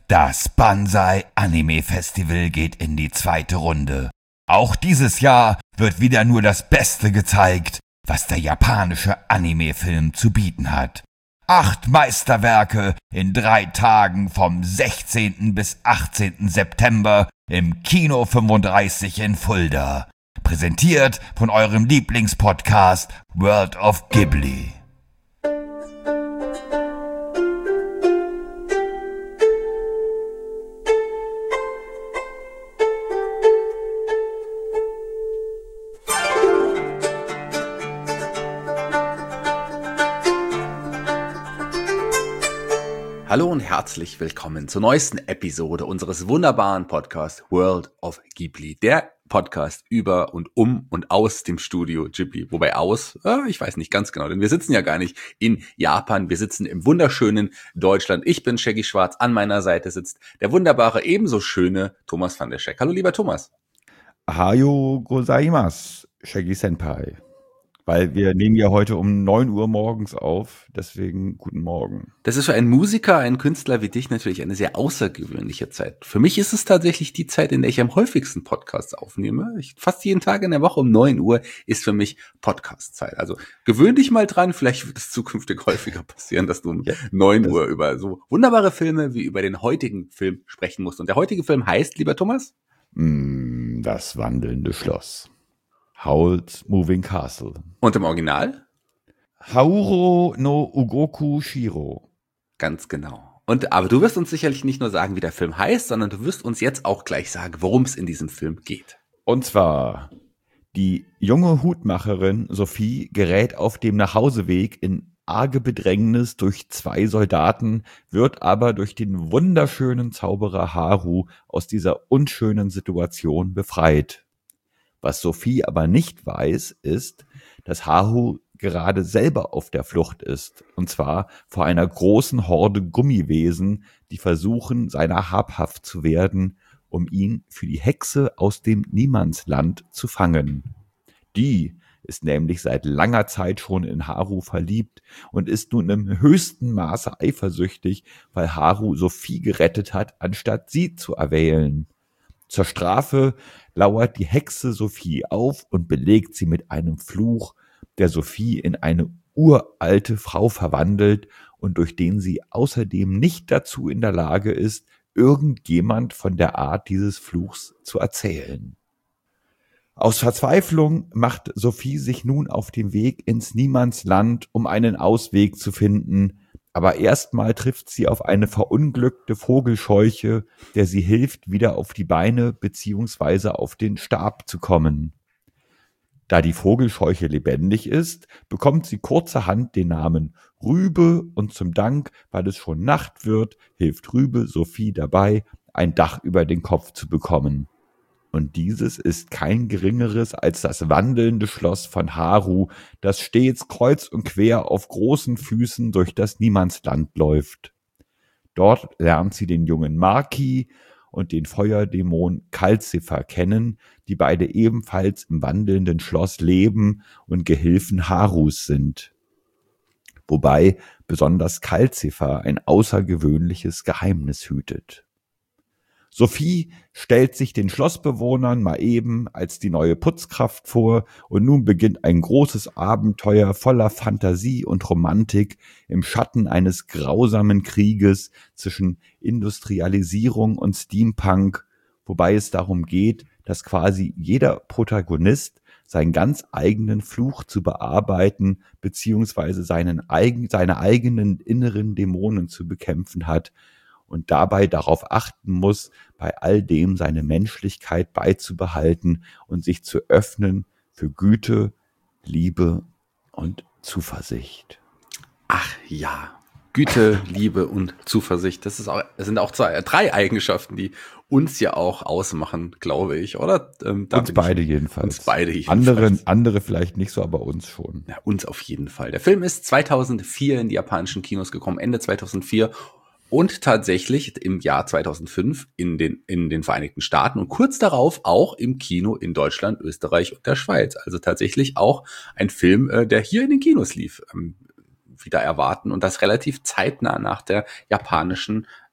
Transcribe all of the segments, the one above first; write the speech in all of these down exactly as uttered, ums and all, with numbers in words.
Das Banzai Anime Festival geht in die zweite Runde. Auch dieses Jahr wird wieder nur das Beste gezeigt, was der japanische Anime-Film zu bieten hat. Acht Meisterwerke in drei Tagen vom sechzehnten bis achtzehnten September im Kino fünfunddreißig in Fulda. Präsentiert von eurem Lieblingspodcast World of Ghibli. Hallo und herzlich willkommen zur neuesten Episode unseres wunderbaren Podcasts World of Ghibli, der Podcast über und um und aus dem Studio Ghibli. Wobei aus, äh, ich weiß nicht ganz genau, denn wir sitzen ja gar nicht in Japan, wir sitzen im wunderschönen Deutschland. Ich bin Shaggy Schwarz, an meiner Seite sitzt der wunderbare, ebenso schöne Thomas van der Scheck. Hallo lieber Thomas. Ahayo gozaimasu, Shaggy Senpai. Weil wir nehmen ja heute um neun Uhr morgens auf, deswegen guten Morgen. Das ist für einen Musiker, einen Künstler wie dich natürlich eine sehr außergewöhnliche Zeit. Für mich ist es tatsächlich die Zeit, in der ich am häufigsten Podcasts aufnehme. Ich, fast jeden Tag in der Woche um neun Uhr ist für mich Podcast-Zeit. Also gewöhn dich mal dran, vielleicht wird es zukünftig häufiger passieren, dass du um ja, neun Uhr über so wunderbare Filme wie über den heutigen Film sprechen musst. Und der heutige Film heißt, lieber Thomas? Mm, das wandelnde Schloss. Howl's Moving Castle. Und im Original? Hauro no Ugoku Shiro. Ganz genau. Und aber du wirst uns sicherlich nicht nur sagen, wie der Film heißt, sondern du wirst uns jetzt auch gleich sagen, worum es in diesem Film geht. Und zwar, die junge Hutmacherin Sophie gerät auf dem Nachhauseweg in arge Bedrängnis durch zwei Soldaten, wird aber durch den wunderschönen Zauberer Haru aus dieser unschönen Situation befreit. Was Sophie aber nicht weiß, ist, dass Haru gerade selber auf der Flucht ist. Und zwar vor einer großen Horde Gummiwesen, die versuchen, seiner habhaft zu werden, um ihn für die Hexe aus dem Niemandsland zu fangen. Die ist nämlich seit langer Zeit schon in Haru verliebt und ist nun im höchsten Maße eifersüchtig, weil Haru Sophie gerettet hat, anstatt sie zu erwählen. Zur Strafe lauert die Hexe Sophie auf und belegt sie mit einem Fluch, der Sophie in eine uralte Frau verwandelt und durch den sie außerdem nicht dazu in der Lage ist, irgendjemand von der Art dieses Fluchs zu erzählen. Aus Verzweiflung macht Sophie sich nun auf den Weg ins Niemandsland, um einen Ausweg zu finden, aber erstmal trifft sie auf eine verunglückte Vogelscheuche, der sie hilft, wieder auf die Beine bzw. auf den Stab zu kommen. Da die Vogelscheuche lebendig ist, bekommt sie kurzerhand den Namen Rübe und zum Dank, weil es schon Nacht wird, hilft Rübe Sophie dabei, ein Dach über den Kopf zu bekommen. Und dieses ist kein geringeres als das wandelnde Schloss von Haru, das stets kreuz und quer auf großen Füßen durch das Niemandsland läuft. Dort lernt sie den jungen Maki und den Feuerdämon Calcifer kennen, die beide ebenfalls im wandelnden Schloss leben und Gehilfen Harus sind. Wobei besonders Calcifer ein außergewöhnliches Geheimnis hütet. Sophie stellt sich den Schlossbewohnern mal eben als die neue Putzkraft vor und nun beginnt ein großes Abenteuer voller Fantasie und Romantik im Schatten eines grausamen Krieges zwischen Industrialisierung und Steampunk, wobei es darum geht, dass quasi jeder Protagonist seinen ganz eigenen Fluch zu bearbeiten beziehungsweise seinen eigen, seine eigenen inneren Dämonen zu bekämpfen hat, und dabei darauf achten muss, bei all dem seine Menschlichkeit beizubehalten und sich zu öffnen für Güte, Liebe und Zuversicht. Ach ja, Güte, Liebe und Zuversicht, das ist auch, das sind auch zwei, drei Eigenschaften, die uns ja auch ausmachen, glaube ich, oder? Ähm, uns beide ich, jedenfalls. Uns beide jedenfalls. Andere, andere vielleicht nicht so, aber uns schon. Ja, uns auf jeden Fall. Der Film ist zweitausendvier in die japanischen Kinos gekommen, Ende zweitausendvier. Und tatsächlich im Jahr zweitausendfünf in den, in den Vereinigten Staaten und kurz darauf auch im Kino in Deutschland, Österreich und der Schweiz. Also tatsächlich auch ein Film, der hier in den Kinos lief, wieder erwarten und das relativ zeitnah nach der japanischen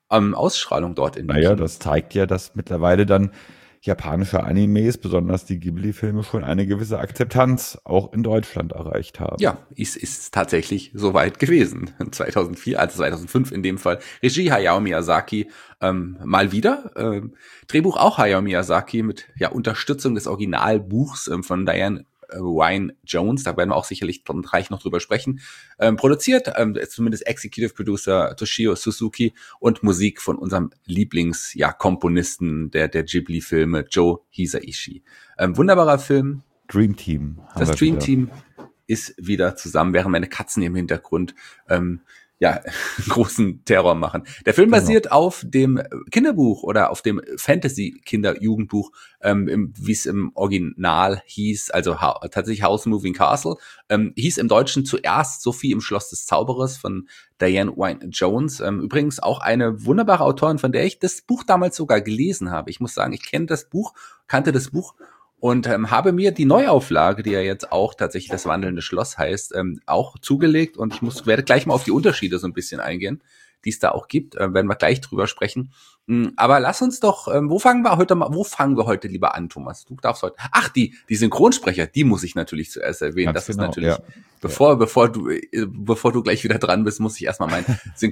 ähm, Ausstrahlung dort in den Naja, Kinos. das zeigt ja, dass mittlerweile dann japanische Animes, besonders die Ghibli-Filme, schon eine gewisse Akzeptanz auch in Deutschland erreicht haben. Ja, ist, ist tatsächlich soweit gewesen. zweitausendvier, also zweitausendfünf in dem Fall. Regie Hayao Miyazaki, ähm, mal wieder. Ähm, Drehbuch auch Hayao Miyazaki mit ja Unterstützung des Originalbuchs ähm, von Diane äh, Wynne Jones. Da werden wir auch sicherlich gleich noch drüber sprechen. Ähm, produziert, ähm, zumindest Executive Producer Toshio Suzuki und Musik von unserem Lieblings, ja, Komponisten der, der Ghibli-Filme, Joe Hisaishi. Ähm, wunderbarer Film. Dream Team. haben Das wir Dream wieder. Team ist wieder zusammen, während meine Katzen im Hintergrund ähm, ja großen Terror machen. Der Film Genau. basiert auf dem Kinderbuch oder auf dem Fantasy-Kinder-Jugendbuch, ähm, im, wie es im Original hieß, also ha- tatsächlich House Moving Castle, ähm, hieß im Deutschen zuerst Sophie im Schloss des Zauberers von Diane Wynne Jones. Ähm, übrigens auch eine wunderbare Autorin, von der ich das Buch damals sogar gelesen habe. Ich muss sagen, ich kenne das Buch, kannte das Buch und ähm, habe mir die Neuauflage, die ja jetzt auch tatsächlich das wandelnde Schloss heißt, ähm, auch zugelegt und ich muss werde gleich mal auf die Unterschiede so ein bisschen eingehen, die es da auch gibt, äh, werden wir gleich drüber sprechen. Mm, Aber lass uns doch, ähm, wo fangen wir heute mal, wo fangen wir heute lieber an, Thomas? Du darfst heute. Ach, die die Synchronsprecher, die muss ich natürlich zuerst erwähnen. Ganz das ist genau, natürlich, ja. bevor bevor du äh, bevor du gleich wieder dran bist, muss ich erstmal meinen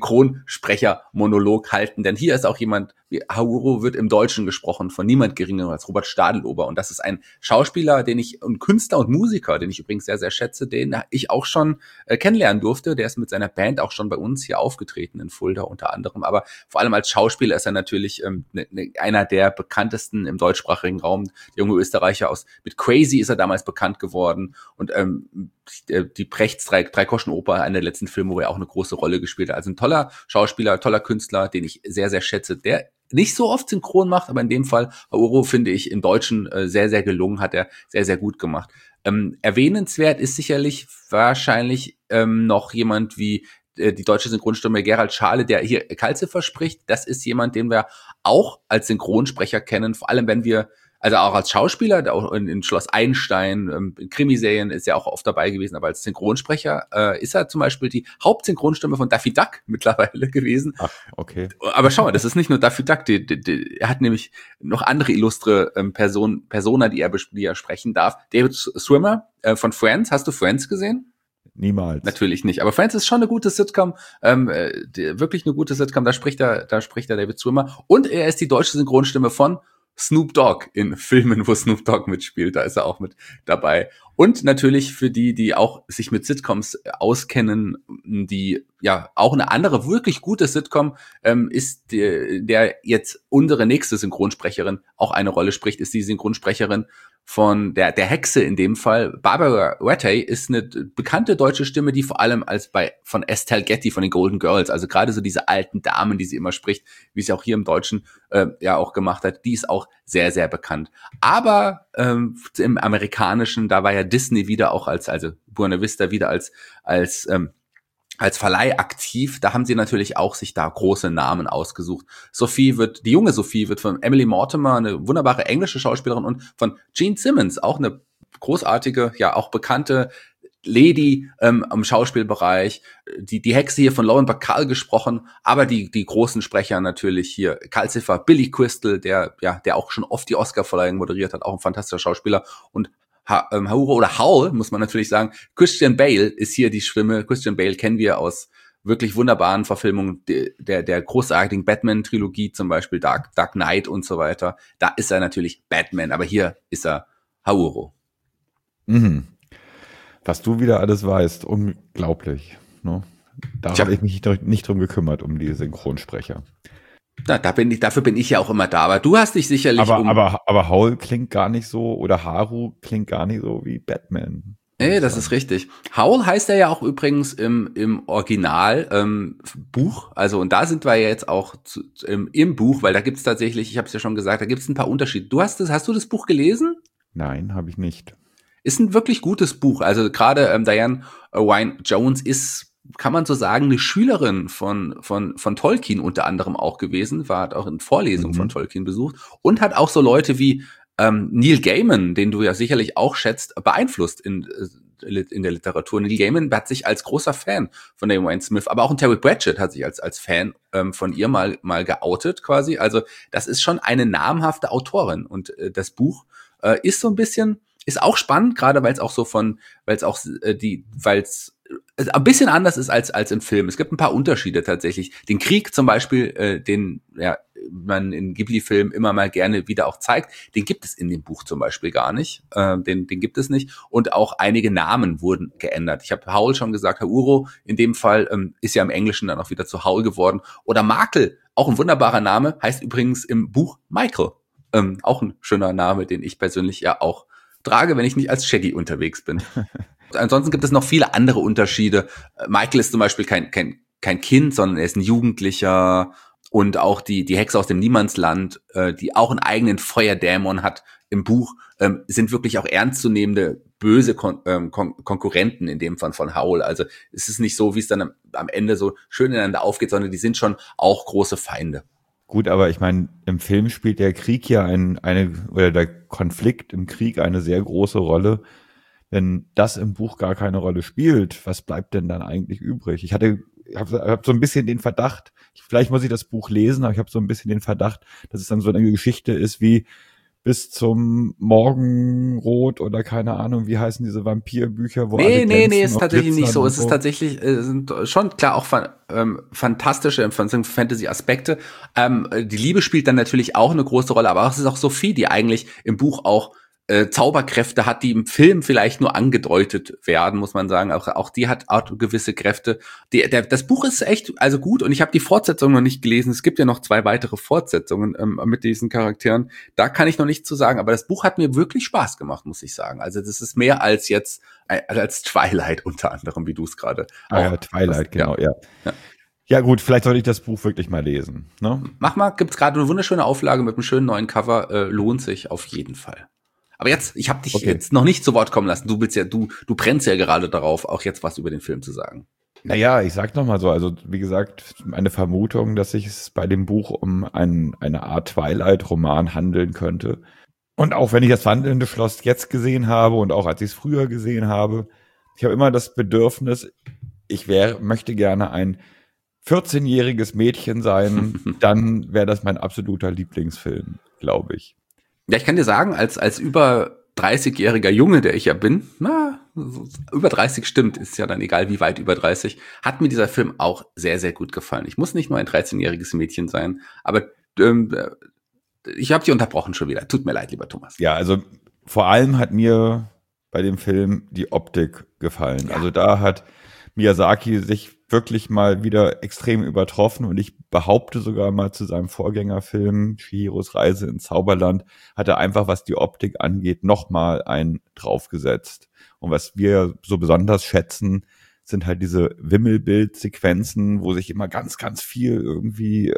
Synchronsprecher-Monolog halten, denn hier ist auch jemand, wie Haruo wird im Deutschen gesprochen von niemand geringerem als Robert Stadelober und das ist ein Schauspieler, den ich und Künstler und Musiker, den ich übrigens sehr sehr schätze, den ich auch schon äh, kennenlernen durfte. Der ist mit seiner Band auch schon bei uns hier aufgetreten in Fulda unter anderem, aber vor allem als Schauspieler ist er natürlich ähm, ne, ne, einer der bekanntesten im deutschsprachigen Raum. Der junge Österreicher aus mit Crazy ist er damals bekannt geworden und ähm, die, die Brechts drei, drei Groschen Oper, einer der letzten Filme, wo er auch eine große Rolle gespielt hat. Also ein toller Schauspieler, toller Künstler, den ich sehr sehr schätze, der nicht so oft synchron macht, aber in dem Fall Haruo finde ich im Deutschen äh, sehr sehr gelungen, hat er sehr sehr gut gemacht. Ähm, erwähnenswert ist sicherlich wahrscheinlich ähm, noch jemand wie äh, die deutsche Synchronstimme Gerald Schale, der hier Calcifer spricht. Das ist jemand, den wir auch als Synchronsprecher kennen, vor allem wenn wir, also auch als Schauspieler, der auch in, in Schloss Einstein, ähm, in Krimiserien ist er auch oft dabei gewesen, aber als Synchronsprecher äh, ist er zum Beispiel die Hauptsynchronstimme von Daffy Duck mittlerweile gewesen. Ach, okay. Aber schau mal, das ist nicht nur Daffy Duck, die, die, die, er hat nämlich noch andere illustre ähm, Person, Persona, die er, bes- die er sprechen darf. David Swimmer äh, von Friends, hast du Friends gesehen? Niemals. Natürlich nicht, aber Friends ist schon eine gute Sitcom, ähm, äh, die, wirklich eine gute Sitcom, da spricht er, da spricht er David Swimmer und er ist die deutsche Synchronstimme von Snoop Dogg in Filmen, wo Snoop Dogg mitspielt, da ist er auch mit dabei. Und natürlich für die, die auch sich mit Sitcoms auskennen, die ja auch eine andere wirklich gute Sitcom ähm, ist, die, der jetzt unsere nächste Synchronsprecherin auch eine Rolle spricht, ist die Synchronsprecherin von der der Hexe in dem Fall. Barbara Rattay ist eine bekannte deutsche Stimme, die vor allem als bei von Estelle Getty von den Golden Girls, also gerade so diese alten Damen, die sie immer spricht, wie sie auch hier im Deutschen äh, ja auch gemacht hat, die ist auch sehr sehr bekannt. Aber ähm, im Amerikanischen, da war ja Disney wieder auch als also Buena Vista wieder als als ähm, als Verleih aktiv, da haben sie natürlich auch sich da große Namen ausgesucht. Sophie wird, die junge Sophie wird von Emily Mortimer, eine wunderbare englische Schauspielerin, und von Gene Simmons, auch eine großartige, ja auch bekannte Lady ähm, im Schauspielbereich. Die die Hexe hier von Lauren Bacall gesprochen, aber die die großen Sprecher natürlich hier Calcifer, Billy Crystal, der ja der auch schon oft die Oscarverleihung moderiert hat, auch ein fantastischer Schauspieler, und Ha- ähm, Haruo oder Howl, muss man natürlich sagen. Christian Bale ist hier die Stimme. Christian Bale kennen wir aus wirklich wunderbaren Verfilmungen der, der, der großartigen Batman-Trilogie, zum Beispiel Dark, Dark Knight und so weiter. Da ist er natürlich Batman, aber hier ist er Haruo. Mhm. Was du wieder alles weißt, unglaublich. Ne? Da Tja. habe ich mich nicht, nicht drum gekümmert, um die Synchronsprecher. Na, da bin ich, dafür bin ich ja auch immer da. Aber du hast dich sicherlich Aber, um... aber, aber Howl klingt gar nicht so, oder Haru klingt gar nicht so wie Batman. Nee, das ist richtig. Howl heißt er ja auch übrigens im, im Original ähm, Buch. Also, und da sind wir ja jetzt auch zu, im, im Buch, weil da gibt's tatsächlich, ich habe es ja schon gesagt, da gibt's ein paar Unterschiede. Du hast das, hast du das Buch gelesen? Nein, habe ich nicht. Ist ein wirklich gutes Buch. Also gerade ähm, Diane Wynne Jones ist, kann man so sagen, eine Schülerin von von von Tolkien unter anderem auch gewesen, war hat auch in Vorlesungen Mhm. von Tolkien besucht und hat auch so Leute wie ähm, Neil Gaiman, den du ja sicherlich auch schätzt, beeinflusst in äh, in der Literatur. Neil Gaiman hat sich als großer Fan von Diane Wayne Smith, aber auch ein Terry Pratchett hat sich als als Fan ähm, von ihr mal mal geoutet quasi. Also das ist schon eine namhafte Autorin und äh, das Buch äh, ist so ein bisschen, ist auch spannend, gerade weil es auch so von, weil es auch äh, die, weil es ein bisschen anders ist als als im Film. Es gibt ein paar Unterschiede tatsächlich. Den Krieg zum Beispiel, äh, den ja man in Ghibli-Filmen immer mal gerne wieder auch zeigt, den gibt es in dem Buch zum Beispiel gar nicht. Äh, den den gibt es nicht. Und auch einige Namen wurden geändert. Ich habe Howl schon gesagt, Hauro in dem Fall ähm, ist ja im Englischen dann auch wieder zu Howl geworden. Oder Makel, auch ein wunderbarer Name, heißt übrigens im Buch Michael. Ähm, auch ein schöner Name, den ich persönlich ja auch trage, wenn ich nicht als Shaggy unterwegs bin. Ansonsten gibt es noch viele andere Unterschiede. Michael ist zum Beispiel kein, kein, kein Kind, sondern er ist ein Jugendlicher. Und auch die, die Hexe aus dem Niemandsland, äh, die auch einen eigenen Feuerdämon hat im Buch, ähm, sind wirklich auch ernstzunehmende, böse Kon- ähm, Kon- Konkurrenten in dem Fall von Howl. Also es ist nicht so, wie es dann am, am Ende so schön ineinander aufgeht, sondern die sind schon auch große Feinde. Gut, aber ich meine, im Film spielt der Krieg ja ein, eine, oder der Konflikt im Krieg eine sehr große Rolle. Wenn das im Buch gar keine Rolle spielt, was bleibt denn dann eigentlich übrig? Ich hatte, habe hab so ein bisschen den Verdacht, vielleicht muss ich das Buch lesen, aber ich habe so ein bisschen den Verdacht, dass es dann so eine Geschichte ist wie bis zum Morgenrot oder keine Ahnung, wie heißen diese Vampirbücher, wo Nee, alle nee, nee, glänzen ist und tatsächlich nicht glitzern so. und Es ist tatsächlich, äh, sind schon klar auch fan, ähm, fantastische Fantasy-Aspekte. Ähm, die Liebe spielt dann natürlich auch eine große Rolle, aber es ist auch Sophie, die eigentlich im Buch auch äh, Zauberkräfte hat, die im Film vielleicht nur angedeutet werden, muss man sagen. Auch, auch die hat auch gewisse Kräfte. Die, der, das Buch ist echt also gut und ich habe die Fortsetzung noch nicht gelesen. Es gibt ja noch zwei weitere Fortsetzungen ähm, mit diesen Charakteren. Da kann ich noch nichts zu sagen, aber das Buch hat mir wirklich Spaß gemacht, muss ich sagen. Also das ist mehr als jetzt, äh, als Twilight unter anderem, wie du es gerade Ah ja, Twilight, das, genau, ja. ja. ja. Ja gut, vielleicht sollte ich das Buch wirklich mal lesen. Ne? Mach mal, gibt's gerade eine wunderschöne Auflage mit einem schönen neuen Cover, äh, lohnt sich auf jeden Fall. Aber jetzt, ich habe dich okay. jetzt noch nicht zu Wort kommen lassen. Du willst ja, du, du brennst ja gerade darauf, auch jetzt was über den Film zu sagen. Naja, ich sag noch mal so, also wie gesagt, eine Vermutung, dass sich es bei dem Buch um ein, eine Art Twilight-Roman handeln könnte. Und auch wenn ich das Wandelnde Schloss jetzt gesehen habe und auch als ich es früher gesehen habe, ich habe immer das Bedürfnis, ich wäre, möchte gerne ein vierzehnjähriges Mädchen sein, dann wäre das mein absoluter Lieblingsfilm, glaube ich. Ja, ich kann dir sagen, als als über dreißigjähriger Junge, der ich ja bin, na, über dreißig stimmt, ist ja dann egal, wie weit über dreißig, hat mir dieser Film auch sehr, sehr gut gefallen. Ich muss nicht nur ein dreizehnjähriges Mädchen sein, aber ähm, ich habe dich unterbrochen schon wieder. Tut mir leid, lieber Thomas. Ja, also vor allem hat mir bei dem Film die Optik gefallen. Ja. Also da hat Miyazaki sich wirklich mal wieder extrem übertroffen und ich behaupte sogar mal zu seinem Vorgängerfilm Chihiros Reise ins Zauberland hat er einfach, was die Optik angeht, nochmal einen draufgesetzt. Und was wir so besonders schätzen, sind halt diese Wimmelbildsequenzen, wo sich immer ganz, ganz viel irgendwie,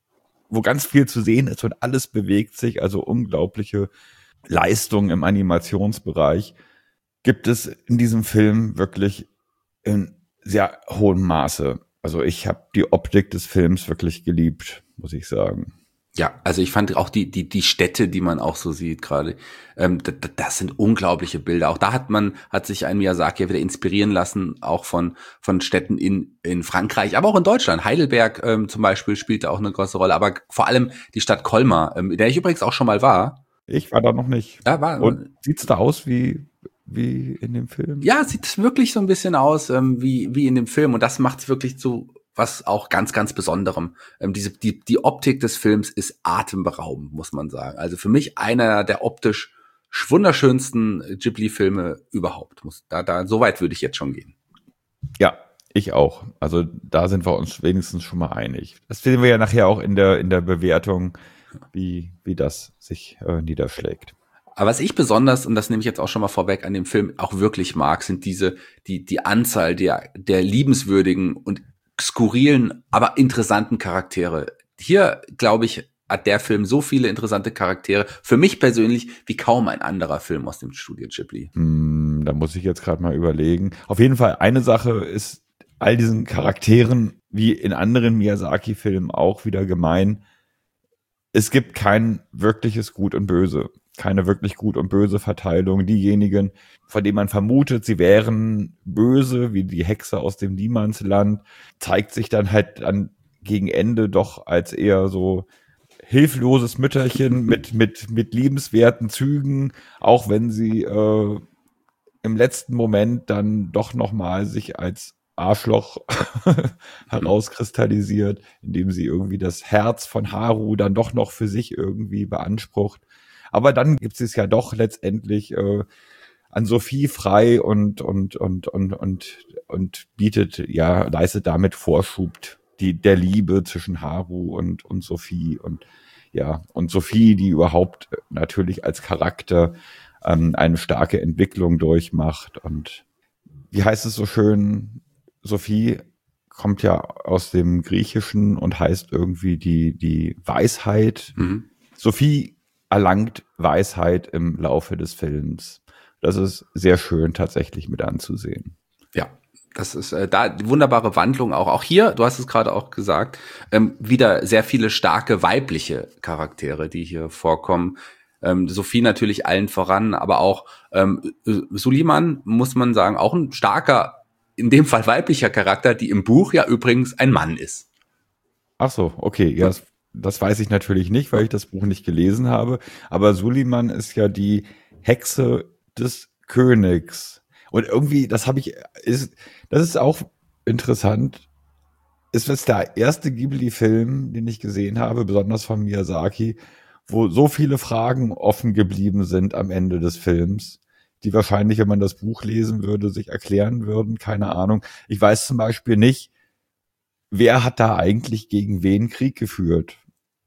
wo ganz viel zu sehen ist und alles bewegt sich, also unglaubliche Leistung im Animationsbereich gibt es in diesem Film wirklich in sehr hohem Maße. Also ich habe die Optik des Films wirklich geliebt, muss ich sagen. Ja, also ich fand auch die die die Städte, die man auch so sieht gerade, ähm, das, das sind unglaubliche Bilder. Auch da hat man hat sich ein Miyazaki ja wieder inspirieren lassen, auch von von Städten in in Frankreich, aber auch in Deutschland. Heidelberg ähm, zum Beispiel spielte auch eine große Rolle, aber vor allem die Stadt Colmar, ähm, in der ich übrigens auch schon mal war. Ich war da noch nicht. Ja, war. Und sieht's da aus wie wie in dem Film? Ja, sieht wirklich so ein bisschen aus ähm, wie wie in dem Film und das macht es wirklich zu was auch ganz, ganz Besonderem. Ähm, diese, die, die Optik des Films ist atemberaubend, muss man sagen. Also für mich einer der optisch wunderschönsten Ghibli-Filme überhaupt. Muss, da, da, so weit würde ich jetzt schon gehen. Ja, ich auch. Also da sind wir uns wenigstens schon mal einig. Das sehen wir ja nachher auch in der, in der Bewertung, wie, wie das sich äh, niederschlägt. Aber was ich besonders, und das nehme ich jetzt auch schon mal vorweg, an dem Film auch wirklich mag, sind diese, die, die Anzahl der, der liebenswürdigen und skurrilen, aber interessanten Charaktere. Hier, glaube ich, hat der Film so viele interessante Charaktere, für mich persönlich, wie kaum ein anderer Film aus dem Studio Ghibli. Hm, da muss ich jetzt gerade mal überlegen. Auf jeden Fall, eine Sache ist all diesen Charakteren, wie in anderen Miyazaki-Filmen auch wieder gemein, es gibt kein wirkliches Gut und Böse. keine wirklich gut und böse Verteilung. Diejenigen, von denen man vermutet, sie wären böse, wie die Hexe aus dem Niemandsland, zeigt sich dann halt dann gegen Ende doch als eher so hilfloses Mütterchen mit, mit, mit liebenswerten Zügen, auch wenn sie äh, im letzten Moment dann doch nochmal sich als Arschloch herauskristallisiert, indem sie irgendwie das Herz von Haru dann doch noch für sich irgendwie beansprucht. Aber dann gibt es ja doch letztendlich äh, an Sophie frei und, und, und, und, und, und bietet, ja, leistet damit Vorschub die, der Liebe zwischen Haru und, und Sophie und, ja, und Sophie, die überhaupt natürlich als Charakter ähm, eine starke Entwicklung durchmacht. Und wie heißt es so schön? Sophie kommt ja aus dem Griechischen und heißt irgendwie die, die Weisheit. Mhm. Sophie erlangt Weisheit im Laufe des Films. Das ist sehr schön tatsächlich mit anzusehen. Ja, das ist äh, da die wunderbare Wandlung auch. Auch hier, du hast es gerade auch gesagt, ähm, wieder sehr viele starke weibliche Charaktere, die hier vorkommen. Ähm, Sophie natürlich allen voran, aber auch ähm, Suliman, muss man sagen, auch ein starker, in dem Fall weiblicher Charakter, die im Buch ja übrigens ein Mann ist. Ach so, okay, ja, das, das weiß ich natürlich nicht, weil ich das Buch nicht gelesen habe. Aber Suliman ist ja die Hexe des Königs. Und irgendwie, das habe ich, ist, das ist auch interessant. Ist das der erste Ghibli-Film, den ich gesehen habe, besonders von Miyazaki, wo so viele Fragen offen geblieben sind am Ende des Films, die wahrscheinlich, wenn man das Buch lesen würde, sich erklären würden. Keine Ahnung. Ich weiß zum Beispiel nicht, wer hat da eigentlich gegen wen Krieg geführt?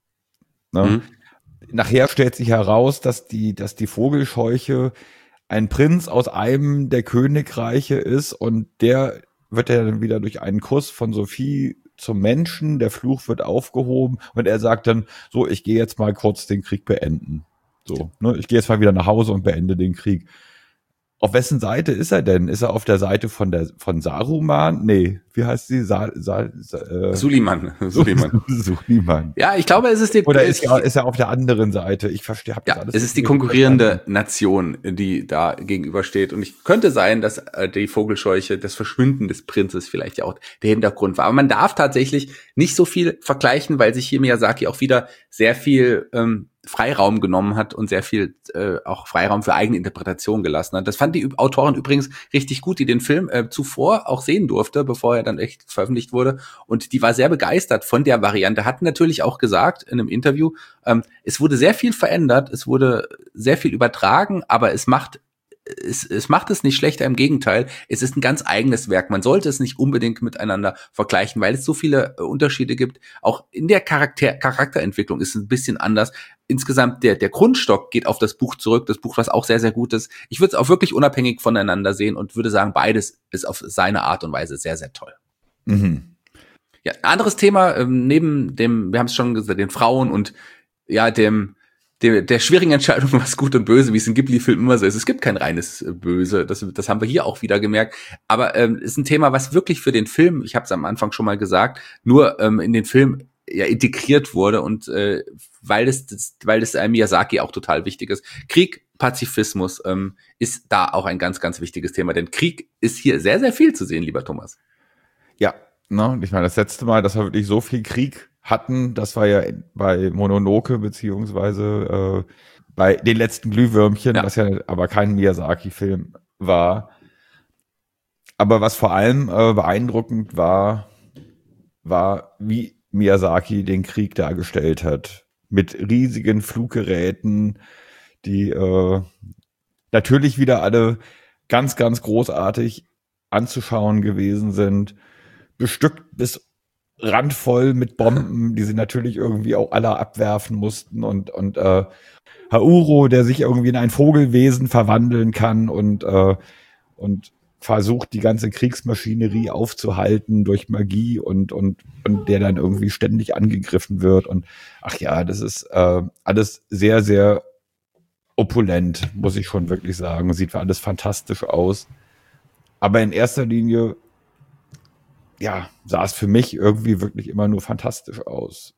Ne? Mhm. Nachher stellt sich heraus, dass die, dass die Vogelscheuche ein Prinz aus einem der Königreiche ist und der wird ja dann wieder durch einen Kuss von Sophie zum Menschen, der Fluch wird aufgehoben und er sagt dann, so, ich gehe jetzt mal kurz den Krieg beenden. So, ne, ich gehe jetzt mal wieder nach Hause und beende den Krieg. Auf wessen Seite ist er denn? Ist er auf der Seite von der von Saruman? Nee, wie heißt sie? Sa, Sa, Sa, äh, Suliman. Suliman. Suliman. Ja, ich glaube, es ist die, Oder ist er, ist er auf der anderen Seite? Ich verstehe. Hab das ja, alles es ist die nicht konkurrierende verstanden. Nation, die da gegenübersteht. Und ich könnte sein, dass äh, die Vogelscheuche, das Verschwinden des Prinzes vielleicht ja auch der Hintergrund war. Aber man darf tatsächlich nicht so viel vergleichen, weil sich hier Miyazaki auch wieder sehr viel ähm, Freiraum genommen hat und sehr viel äh, auch Freiraum für eigene Interpretation gelassen hat. Das fand die Autorin übrigens richtig gut, die den Film äh, zuvor auch sehen durfte, bevor er dann echt veröffentlicht wurde. Und die war sehr begeistert von der Variante. Hat natürlich auch gesagt in einem Interview, ähm, es wurde sehr viel verändert, es wurde sehr viel übertragen, aber es macht Es, es macht es nicht schlechter, im Gegenteil, es ist ein ganz eigenes Werk. Man sollte es nicht unbedingt miteinander vergleichen, weil es so viele äh, Unterschiede gibt. Auch in der Charakter Charakterentwicklung ist es ein bisschen anders. Insgesamt, der, der Grundstock geht auf das Buch zurück, das Buch, was auch sehr, sehr gut ist. Ich würde es auch wirklich unabhängig voneinander sehen und würde sagen, beides ist auf seine Art und Weise sehr, sehr toll. Mhm. Ja, ein anderes Thema, ähm, neben dem, wir haben es schon gesagt, den Frauen und ja, dem Der, der schwierigen Entscheidung, was gut und böse, wie es in Ghibli-Filmen immer so ist. Es gibt kein reines äh, Böse, das, das haben wir hier auch wieder gemerkt. Aber ähm, ist ein Thema, was wirklich für den Film, ich habe es am Anfang schon mal gesagt, nur ähm, in den Film ja integriert wurde und äh, weil es das, weil es äh, Miyazaki auch total wichtig ist. Krieg, Pazifismus ähm, ist da auch ein ganz, ganz wichtiges Thema, denn Krieg ist hier sehr, sehr viel zu sehen, lieber Thomas. Ja, ne, ich meine, das letzte Mal, dass wir wirklich so viel Krieg hatten, das war ja bei Mononoke beziehungsweise äh, bei den letzten Glühwürmchen, Ja. was ja aber kein Miyazaki-Film war. Aber was vor allem äh, beeindruckend war, war, wie Miyazaki den Krieg dargestellt hat. Mit riesigen Fluggeräten, die äh, natürlich wieder alle ganz, ganz großartig anzuschauen gewesen sind. Bestückt bis randvoll mit Bomben, die sie natürlich irgendwie auch alle abwerfen mussten und und äh, Hauro, der sich irgendwie in ein Vogelwesen verwandeln kann und äh, und versucht die ganze Kriegsmaschinerie aufzuhalten durch Magie und und und der dann irgendwie ständig angegriffen wird und ach ja, das ist äh, alles sehr sehr opulent, muss ich schon wirklich sagen. Sieht alles fantastisch aus. Aber in erster Linie ja, sah es für mich irgendwie wirklich immer nur fantastisch aus.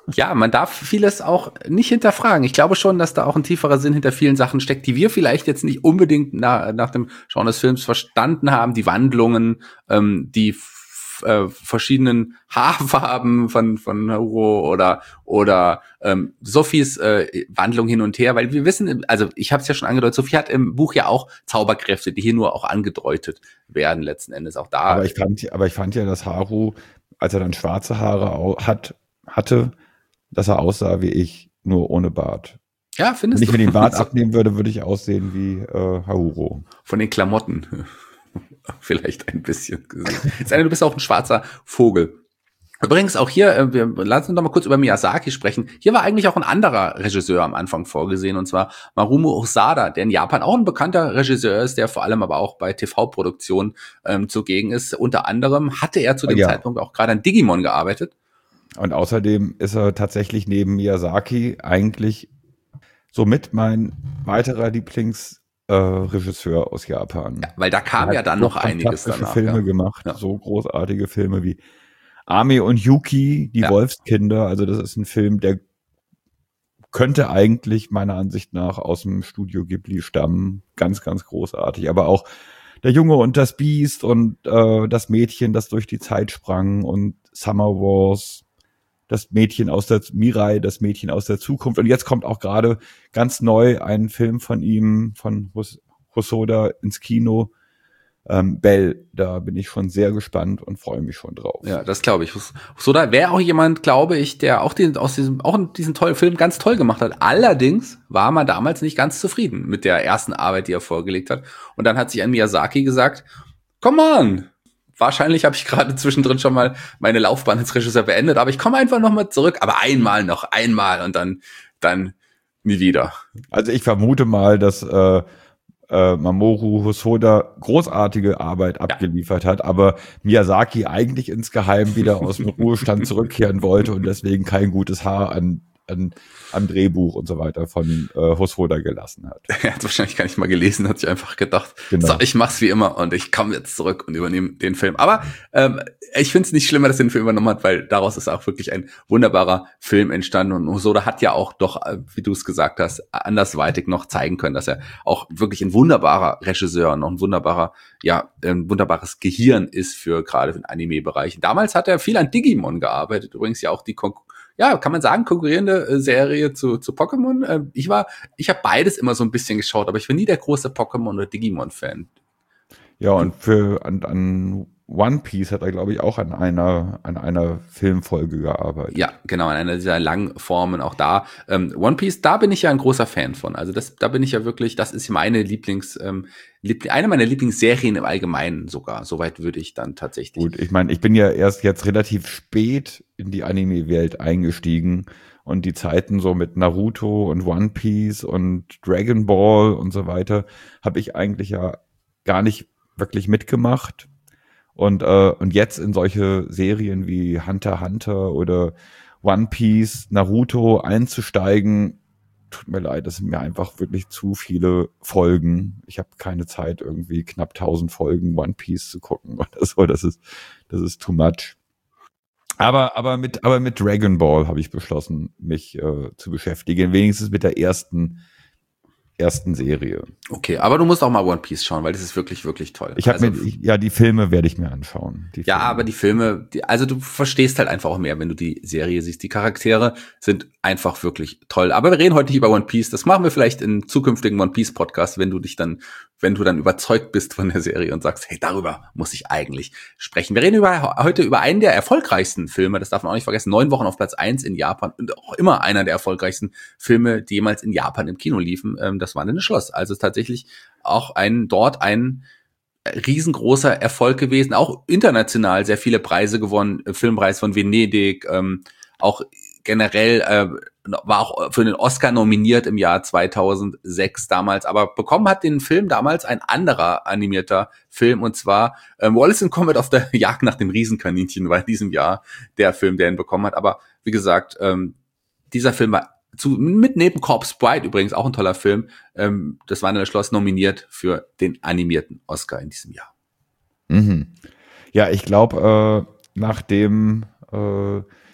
Ja, man darf vieles auch nicht hinterfragen. Ich glaube schon, dass da auch ein tieferer Sinn hinter vielen Sachen steckt, die wir vielleicht jetzt nicht unbedingt nach, nach dem Schauen des Films verstanden haben. Die Wandlungen, ähm, die f- äh, verschiedenen Haarfarben von von Hahuro oder oder ähm, Sophies äh, Wandlung hin und her, weil wir wissen, also ich habe es ja schon angedeutet, Sophie hat im Buch ja auch Zauberkräfte, die hier nur auch angedeutet werden letzten Endes. Auch da. Aber ich fand, aber ich fand ja, dass Haru, als er dann schwarze Haare au- hat, hatte, dass er aussah wie ich, nur ohne Bart. Ja, findest Wenn ich du? mir den Bart abnehmen würde, würde ich aussehen wie äh, Hahuro. Von den Klamotten. Vielleicht ein bisschen gesehen. Ist eine, du bist auch ein schwarzer Vogel. Übrigens auch hier, äh, wir lassen uns noch mal kurz über Miyazaki sprechen. Hier war eigentlich auch ein anderer Regisseur am Anfang vorgesehen, und zwar Marumo Osada, der in Japan auch ein bekannter Regisseur ist, der vor allem aber auch bei T V-Produktionen ähm, zugegen ist. Unter anderem hatte er zu dem Ja. Zeitpunkt auch gerade an Digimon gearbeitet. Und außerdem ist er tatsächlich neben Miyazaki eigentlich somit mein weiterer Lieblingsregisseur äh, Regisseur aus Japan. Ja, weil da kam Er ja hat dann so noch einiges fantastische danach. Filme Ja. gemacht, Ja. so großartige Filme wie Ame und Yuki, die Ja. Wolfskinder. Also das ist ein Film, der könnte eigentlich meiner Ansicht nach aus dem Studio Ghibli stammen. Ganz, ganz großartig. Aber auch Der Junge und das Biest und äh, das Mädchen, das durch die Zeit sprang und Summer Wars, das Mädchen aus der Mirai, das Mädchen aus der Zukunft. Und jetzt kommt auch gerade ganz neu ein Film von ihm, von Hos- Hosoda ins Kino. Ähm, Bell, da bin ich schon sehr gespannt und freue mich schon drauf. Ja, das glaube ich. So, da wäre auch jemand, glaube ich, der auch den, aus diesem, auch diesen tollen Film ganz toll gemacht hat. Allerdings war man damals nicht ganz zufrieden mit der ersten Arbeit, die er vorgelegt hat. Und dann hat sich ein Miyazaki gesagt, come on! Wahrscheinlich habe ich gerade zwischendrin schon mal meine Laufbahn als Regisseur beendet, aber ich komme einfach noch mal zurück, aber einmal noch, einmal und dann, dann nie wieder. Also ich vermute mal, dass äh, äh, Mamoru Hosoda großartige Arbeit abgeliefert hat, aber Miyazaki eigentlich insgeheim wieder aus dem Ruhestand zurückkehren wollte und deswegen kein gutes Haar an, an am Drehbuch und so weiter von äh, Hosoda gelassen hat. Er hat wahrscheinlich gar nicht mal gelesen, hat sich einfach gedacht, Genau. so, ich mach's wie immer und ich komme jetzt zurück und übernehme den Film. Aber ähm, ich finde es nicht schlimmer, dass er den Film übernommen hat, weil daraus ist auch wirklich ein wunderbarer Film entstanden. Und Hosoda hat ja auch doch, äh, wie du es gesagt hast, andersweitig noch zeigen können, dass er auch wirklich ein wunderbarer Regisseur und noch ein wunderbarer, ja, ein wunderbares Gehirn ist für gerade für den Anime-Bereich. Damals hat er viel an Digimon gearbeitet, übrigens ja auch die Kon- ja, kann man sagen, konkurrierende äh, Serie zu, zu Pokémon. Äh, ich war, ich habe beides immer so ein bisschen geschaut, aber ich war nie der große Pokémon- oder Digimon-Fan. Ja, und für an, an One Piece hat er, glaube ich, auch an einer an einer Filmfolge gearbeitet. Ja, genau, in einer dieser Langformen auch da. Ähm, One Piece, da bin ich ja ein großer Fan von. Also das, da bin ich ja wirklich, das ist meine Lieblings, ähm, Liebling, eine meiner Lieblingsserien im Allgemeinen sogar. Soweit würde ich dann tatsächlich. Gut, ich meine, ich bin ja erst jetzt relativ spät in die Anime-Welt eingestiegen und die Zeiten so mit Naruto und One Piece und Dragon Ball und so weiter habe ich eigentlich ja gar nicht wirklich mitgemacht. Und, äh, und jetzt in solche Serien wie Hunter x Hunter oder One Piece, Naruto einzusteigen, tut mir leid, das sind mir einfach wirklich zu viele Folgen. Ich habe keine Zeit, irgendwie knapp tausend Folgen One Piece zu gucken oder so. Das ist, das ist too much. Aber, aber mit, aber mit Dragon Ball habe ich beschlossen, mich äh, zu beschäftigen. Wenigstens mit der ersten, ersten Serie. Okay, aber du musst auch mal One Piece schauen, weil das ist wirklich, wirklich toll. Ich habe also, mir, ich, ja, die Filme werde ich mir anschauen. Die Ja, Filme. aber die Filme, die, also du verstehst halt einfach auch mehr, wenn du die Serie siehst. Die Charaktere sind einfach wirklich toll. Aber wir reden heute nicht über One Piece. Das machen wir vielleicht in zukünftigen One Piece Podcast, wenn du dich dann, wenn du dann überzeugt bist von der Serie und sagst, hey, darüber muss ich eigentlich sprechen. Wir reden über, heute über einen der erfolgreichsten Filme. Das darf man auch nicht vergessen. Neun Wochen auf Platz eins in Japan und auch immer einer der erfolgreichsten Filme, die jemals in Japan im Kino liefen. Das Wandelnde Schloss. Also tatsächlich auch ein, dort ein riesengroßer Erfolg gewesen, auch international sehr viele Preise gewonnen, Filmpreis von Venedig, ähm, auch generell äh, war auch für den Oscar nominiert im Jahr zweitausendsechs damals, aber bekommen hat den Film damals ein anderer animierter Film, und zwar ähm, Wallace and Gromit auf der Jagd nach dem Riesenkaninchen war in diesem Jahr der Film, der ihn bekommen hat, aber wie gesagt, ähm, dieser Film war zu, mit neben Corpse Bride übrigens auch ein toller Film, ähm, das Wandelnde Schloss nominiert für den animierten Oscar in diesem Jahr. Mhm. Ja, ich glaube, äh, nach dem äh,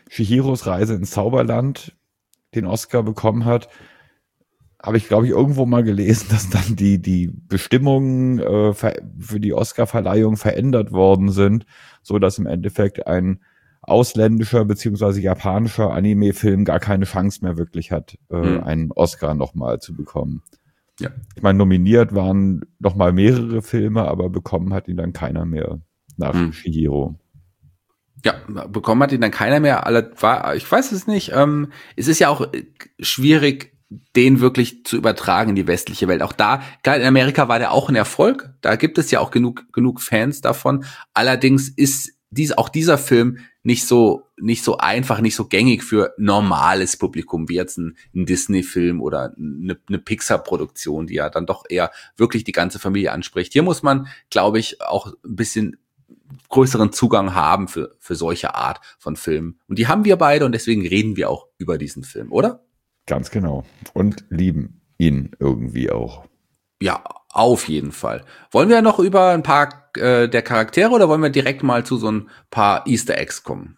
Chihiros Reise ins Zauberland den Oscar bekommen hat, habe ich, glaube ich, irgendwo mal gelesen, dass dann die, die Bestimmungen äh, für die Oscarverleihung verändert worden sind, so dass im Endeffekt ein ausländischer beziehungsweise japanischer Anime-Film gar keine Chance mehr wirklich hat, äh, mhm. einen Oscar nochmal zu bekommen. Ja. Ich meine, nominiert waren nochmal mehrere Filme, aber bekommen hat ihn dann keiner mehr nach mhm. Chihiro. Ja, bekommen hat ihn dann keiner mehr. Alle war, ich weiß es nicht. Ähm, es ist ja auch schwierig, den wirklich zu übertragen in die westliche Welt. Auch da, klar, in Amerika war der auch ein Erfolg. Da gibt es ja auch genug, genug Fans davon. Allerdings ist dies, auch dieser Film nicht so, nicht so einfach, nicht so gängig für normales Publikum, wie jetzt ein, ein Disney-Film oder eine, eine Pixar-Produktion, die ja dann doch eher wirklich die ganze Familie anspricht. Hier muss man, glaube ich, auch ein bisschen größeren Zugang haben für, für solche Art von Filmen. Und die haben wir beide und deswegen reden wir auch über diesen Film, oder? Ganz genau. Und lieben ihn irgendwie auch. Ja, auf jeden Fall. Wollen wir noch über ein paar äh, der Charaktere oder wollen wir direkt mal zu so ein paar Easter Eggs kommen?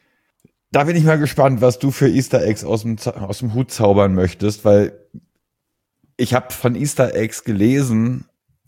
Da bin ich mal gespannt, was du für Easter Eggs aus dem, aus dem Hut zaubern möchtest, weil ich habe von Easter Eggs gelesen,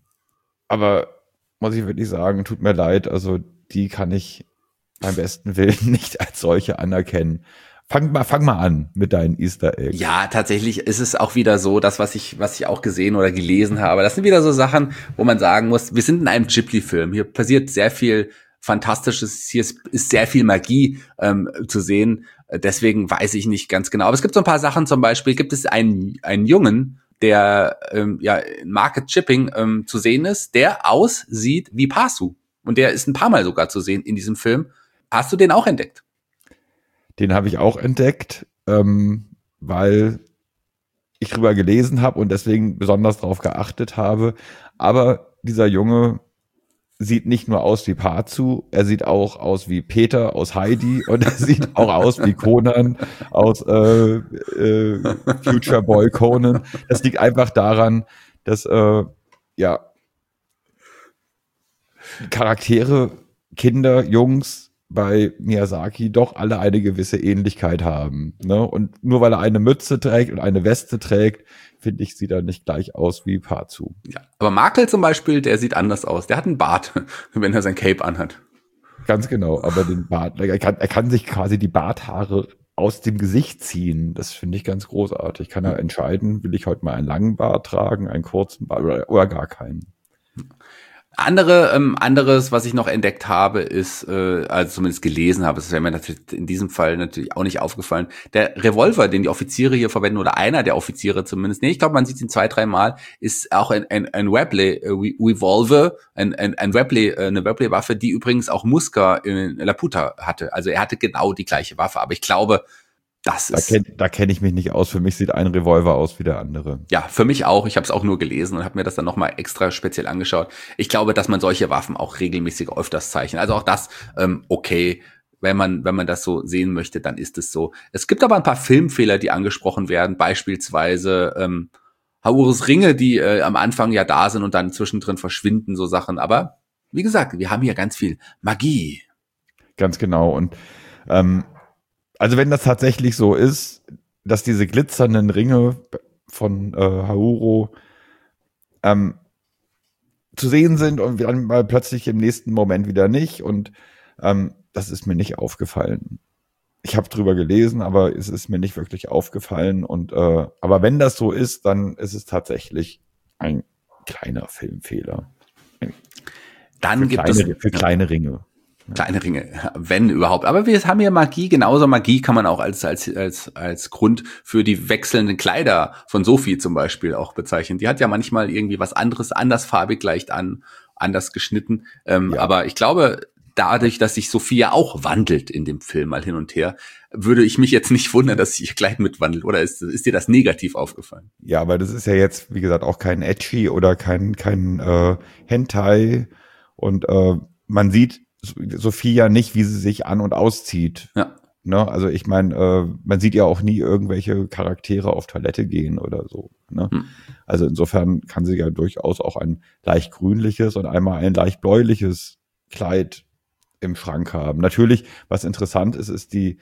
aber muss ich wirklich sagen, tut mir leid, also die kann ich beim besten Willen nicht als solche anerkennen. Fang mal, fang mal an mit deinen Easter Eggs. Ja, tatsächlich ist es auch wieder so, das, was ich, was ich auch gesehen oder gelesen habe. Das sind wieder so Sachen, wo man sagen muss, wir sind in einem Ghibli-Film. Hier passiert sehr viel Fantastisches. Hier ist, ist sehr viel Magie ähm, zu sehen. Deswegen weiß ich nicht ganz genau. Aber es gibt so ein paar Sachen, zum Beispiel gibt es einen, einen Jungen, der ähm, ja in Market Chipping ähm, zu sehen ist, der aussieht wie Pazu. Und der ist ein paar Mal sogar zu sehen in diesem Film. Hast du den auch entdeckt? Den habe ich auch entdeckt, ähm, weil ich drüber gelesen habe und deswegen besonders drauf geachtet habe. Aber dieser Junge sieht nicht nur aus wie Pazu, er sieht auch aus wie Peter aus Heidi und er sieht auch aus wie Conan aus äh, äh, Future Boy Conan. Das liegt einfach daran, dass äh, ja Charaktere, Kinder, Jungs bei Miyazaki doch alle eine gewisse Ähnlichkeit haben. Ne? Und nur weil er eine Mütze trägt und eine Weste trägt, finde ich, sieht er nicht gleich aus wie Pazu. Ja, aber Makel zum Beispiel, der sieht anders aus. Der hat einen Bart, wenn er sein Cape anhat. Ganz genau, aber den Bart, er kann, er kann sich quasi die Barthaare aus dem Gesicht ziehen. Das finde ich ganz großartig. Kann er entscheiden, will ich heute mal einen langen Bart tragen, einen kurzen Bart oder, oder gar keinen. Andere, ähm, anderes, was ich noch entdeckt habe, ist, äh, also zumindest gelesen habe, das wäre mir natürlich in diesem Fall natürlich auch nicht aufgefallen, der Revolver, den die Offiziere hier verwenden, oder einer der Offiziere zumindest, nee, ich glaube, man sieht ihn zwei, drei Mal, ist auch ein, ein, ein Webley, äh, Revolver, ein, ein, ein Webley, äh, eine Webley-Waffe, die übrigens auch Muska in Laputa hatte. Also er hatte genau die gleiche Waffe, aber ich glaube, das da ist. Kenn, da kenne ich mich nicht aus. Für mich sieht ein Revolver aus wie der andere. Ja, für mich auch. Ich habe es auch nur gelesen und habe mir das dann nochmal extra speziell angeschaut. Ich glaube, dass man solche Waffen auch regelmäßig öfters zeichnet. Also auch das, ähm, okay, wenn man wenn man das so sehen möchte, dann ist es so. Es gibt aber ein paar Filmfehler, die angesprochen werden. Beispielsweise ähm, Haurus Ringe, die äh, am Anfang ja da sind und dann zwischendrin verschwinden, so Sachen. Aber wie gesagt, wir haben hier ganz viel Magie. Ganz genau. Und ähm, also wenn das tatsächlich so ist, dass diese glitzernden Ringe von äh, Hauro ähm, zu sehen sind und dann mal plötzlich im nächsten Moment wieder nicht und ähm, das ist mir nicht aufgefallen. Ich habe drüber gelesen, aber es ist mir nicht wirklich aufgefallen und äh, aber wenn das so ist, dann ist es tatsächlich ein kleiner Filmfehler. Dann für gibt kleine, es für kleine Ringe. Kleine Ringe, wenn überhaupt. Aber wir haben hier Magie, genauso Magie kann man auch als als als als Grund für die wechselnden Kleider von Sophie zum Beispiel auch bezeichnen. Die hat ja manchmal irgendwie was anderes, andersfarbig leicht an, anders geschnitten. Ähm, ja. Aber ich glaube, dadurch, dass sich Sophie ja auch wandelt in dem Film mal hin und her, würde ich mich jetzt nicht wundern, dass sich ihr Kleid mitwandelt. Oder ist, ist dir das negativ aufgefallen? Ja, aber das ist ja jetzt, wie gesagt, auch kein Ecchi oder kein kein äh, Hentai. Und äh, man sieht Sophie ja nicht, wie sie sich an- und auszieht. Ja. Ne? Also ich meine, äh, man sieht ja auch nie irgendwelche Charaktere auf Toilette gehen oder so. Ne? Hm. Also insofern kann sie ja durchaus auch ein leicht grünliches und einmal ein leicht bläuliches Kleid im Schrank haben. Natürlich, was interessant ist, ist die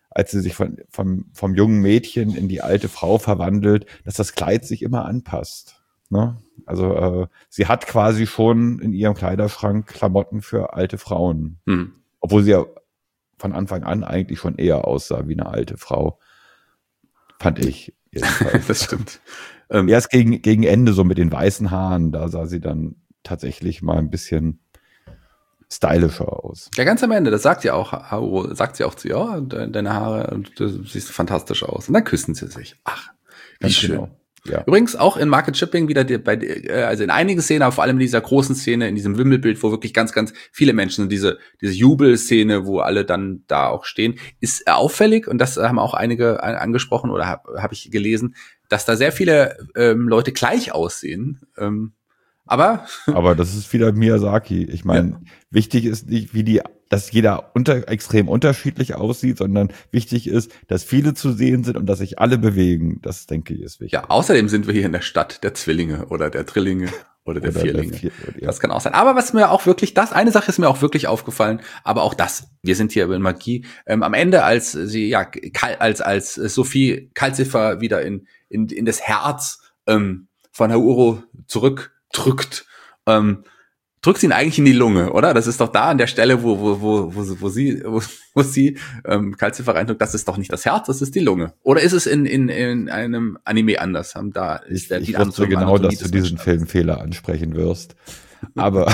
als sie sich von, vom, vom jungen Mädchen in die alte Frau verwandelt, dass das Kleid sich immer anpasst. Ne? Also äh, sie hat quasi schon in ihrem Kleiderschrank Klamotten für alte Frauen. Hm. Obwohl sie ja von Anfang an eigentlich schon eher aussah wie eine alte Frau. Fand ich. Das stimmt. Ähm, Erst gegen, gegen Ende so mit den weißen Haaren, da sah sie dann tatsächlich mal ein bisschen stylischer aus. Ja, ganz am Ende, das sagt ja auch, Haru, sagt sie auch zu ihr, oh, deine Haare, du siehst fantastisch aus. Und dann küssen sie sich. Ach, wie ganz schön. Genau. Ja. Übrigens auch in Market Shipping wieder die, bei, also in einigen Szenen, aber vor allem in dieser großen Szene, in diesem Wimmelbild, wo wirklich ganz, ganz viele Menschen sind, diese, diese Jubelszene, wo alle dann da auch stehen, ist auffällig, und das haben auch einige angesprochen oder habe hab ich gelesen, dass da sehr viele ähm, Leute gleich aussehen. Ähm, aber aber das ist wieder Miyazaki. Ich meine, ja. Wichtig ist nicht, wie die, dass jeder unter, extrem unterschiedlich aussieht, sondern wichtig ist, dass viele zu sehen sind und dass sich alle bewegen. Das, denke ich, ist wichtig. Ja, außerdem sind wir hier in der Stadt der Zwillinge oder der Drillinge oder der oder Vierlinge. Der Vier, ja. Das kann auch sein. Aber was mir auch wirklich, das eine Sache ist mir auch wirklich aufgefallen, aber auch das, wir sind hier über Magie. Ähm, am Ende, als sie, ja, als als Sophie Calcifer wieder in in in das Herz ähm, von Haru zurückdrückt, ähm, drückt sie ihn eigentlich in die Lunge, oder? Das ist doch da an der Stelle, wo wo wo wo, wo sie wo, wo sie ähm, Calcifer reindrückt. Das ist doch nicht das Herz, das ist die Lunge. Oder ist es in in in einem Anime anders? Haben da ist der ich ich wusste genau, dass du diesen Filmfehler ansprechen wirst. Aber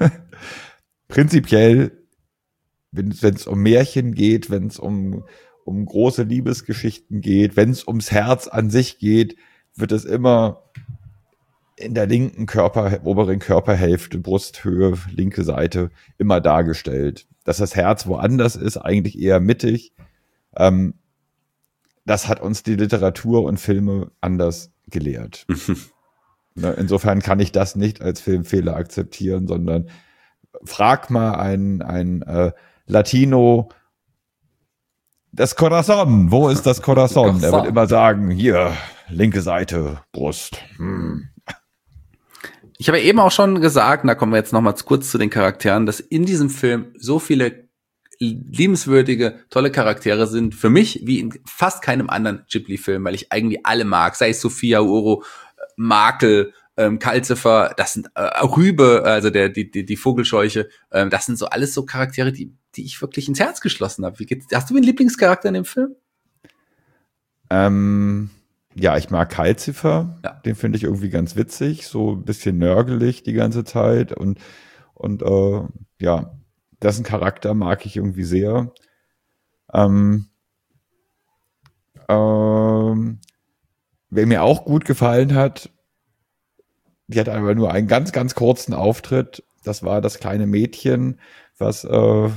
prinzipiell, wenn es um Märchen geht, wenn es um um große Liebesgeschichten geht, wenn es ums Herz an sich geht, wird es immer in der linken Körper, oberen Körperhälfte, Brusthöhe, linke Seite immer dargestellt. Dass das Herz woanders ist, eigentlich eher mittig. Ähm, das hat uns die Literatur und Filme anders gelehrt. Ne, insofern kann ich das nicht als Filmfehler akzeptieren, sondern frag mal ein, ein äh, Latino, das Corazon, wo ist das Corazon? Er wird immer sagen, hier, linke Seite, Brust. Hm. Ich habe eben auch schon gesagt, und da kommen wir jetzt noch mal kurz zu den Charakteren, dass in diesem Film so viele liebenswürdige, tolle Charaktere sind. Für mich wie in fast keinem anderen Ghibli-Film, weil ich eigentlich alle mag. Sei es Sophia, Uro, Makel, ähm, Calcifer, das sind äh, Rübe, also der die die die Vogelscheuche. Ähm, das sind so alles so Charaktere, die die ich wirklich ins Herz geschlossen habe. Wie geht's? Hast du einen Lieblingscharakter in dem Film? Ähm, ja, ich mag Calcifer. Ja. Den finde ich irgendwie ganz witzig, so ein bisschen nörgelig die ganze Zeit und und äh, ja, dessen Charakter mag ich irgendwie sehr. Ähm, ähm, wer mir auch gut gefallen hat, die hat aber nur einen ganz, ganz kurzen Auftritt. Das war das kleine Mädchen, was äh,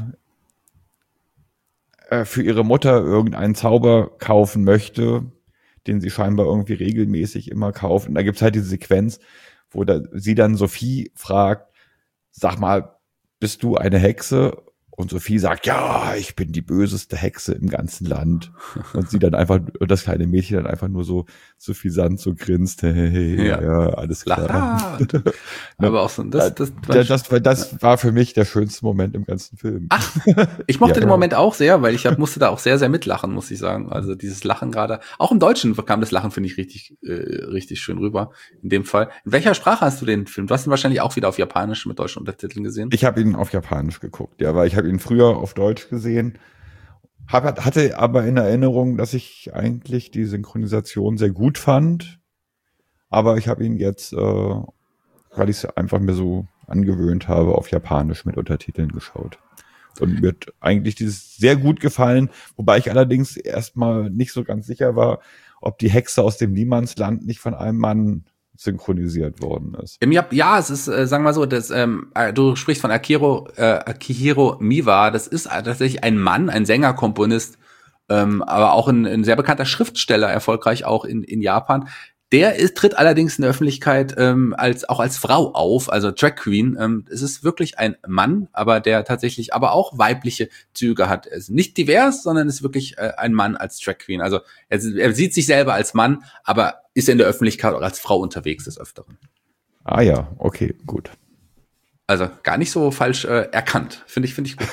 äh, für ihre Mutter irgendeinen Zauber kaufen möchte, den sie scheinbar irgendwie regelmäßig immer kauft. Und da gibt's halt diese Sequenz, wo da, sie dann Sophie fragt, sag mal, bist du eine Hexe? Und Sophie sagt, ja, ich bin die böseste Hexe im ganzen Land. Und sie dann einfach, und das kleine Mädchen dann einfach nur so suffisant so grinst, hey, hey, ja. ja, alles klar. Aber auch so, das, das, das, das, das, das war für mich der schönste Moment im ganzen Film. Ach, ich mochte ja, den ja. Moment auch sehr, weil ich hab, musste da auch sehr, sehr mitlachen, muss ich sagen. Also dieses Lachen gerade, auch im Deutschen kam das Lachen, finde ich, richtig, äh, richtig schön rüber, in dem Fall. In welcher Sprache hast du den Film? Du hast ihn wahrscheinlich auch wieder auf Japanisch mit deutschen Untertiteln gesehen. Ich habe ihn auf Japanisch geguckt, ja, weil ich habe ihn früher auf Deutsch gesehen, hab, hatte aber in Erinnerung, dass ich eigentlich die Synchronisation sehr gut fand, aber ich habe ihn jetzt, äh, weil ich es einfach mir so angewöhnt habe, auf Japanisch mit Untertiteln geschaut. Und mir hat eigentlich dieses sehr gut gefallen, wobei ich allerdings erstmal nicht so ganz sicher war, ob die Hexe aus dem Niemandsland nicht von einem Mann synchronisiert worden ist. Im Jap- ja, es ist, äh, sagen wir mal so, das, ähm, du sprichst von Akiro, äh, Akihiro Miwa, das ist tatsächlich ein Mann, ein Sänger, Komponist, ähm, aber auch ein, ein sehr bekannter Schriftsteller, erfolgreich auch in, in Japan. Der ist, tritt allerdings in der Öffentlichkeit ähm, als auch als Frau auf, also Drag Queen. Ähm, es ist wirklich ein Mann, aber der tatsächlich aber auch weibliche Züge hat. Er ist nicht divers, sondern ist wirklich äh, ein Mann als Drag Queen. Also er, er sieht sich selber als Mann, aber ist in der Öffentlichkeit auch als Frau unterwegs des Öfteren. Ah ja, okay, gut. Also gar nicht so falsch äh, erkannt, finde ich, finde ich gut.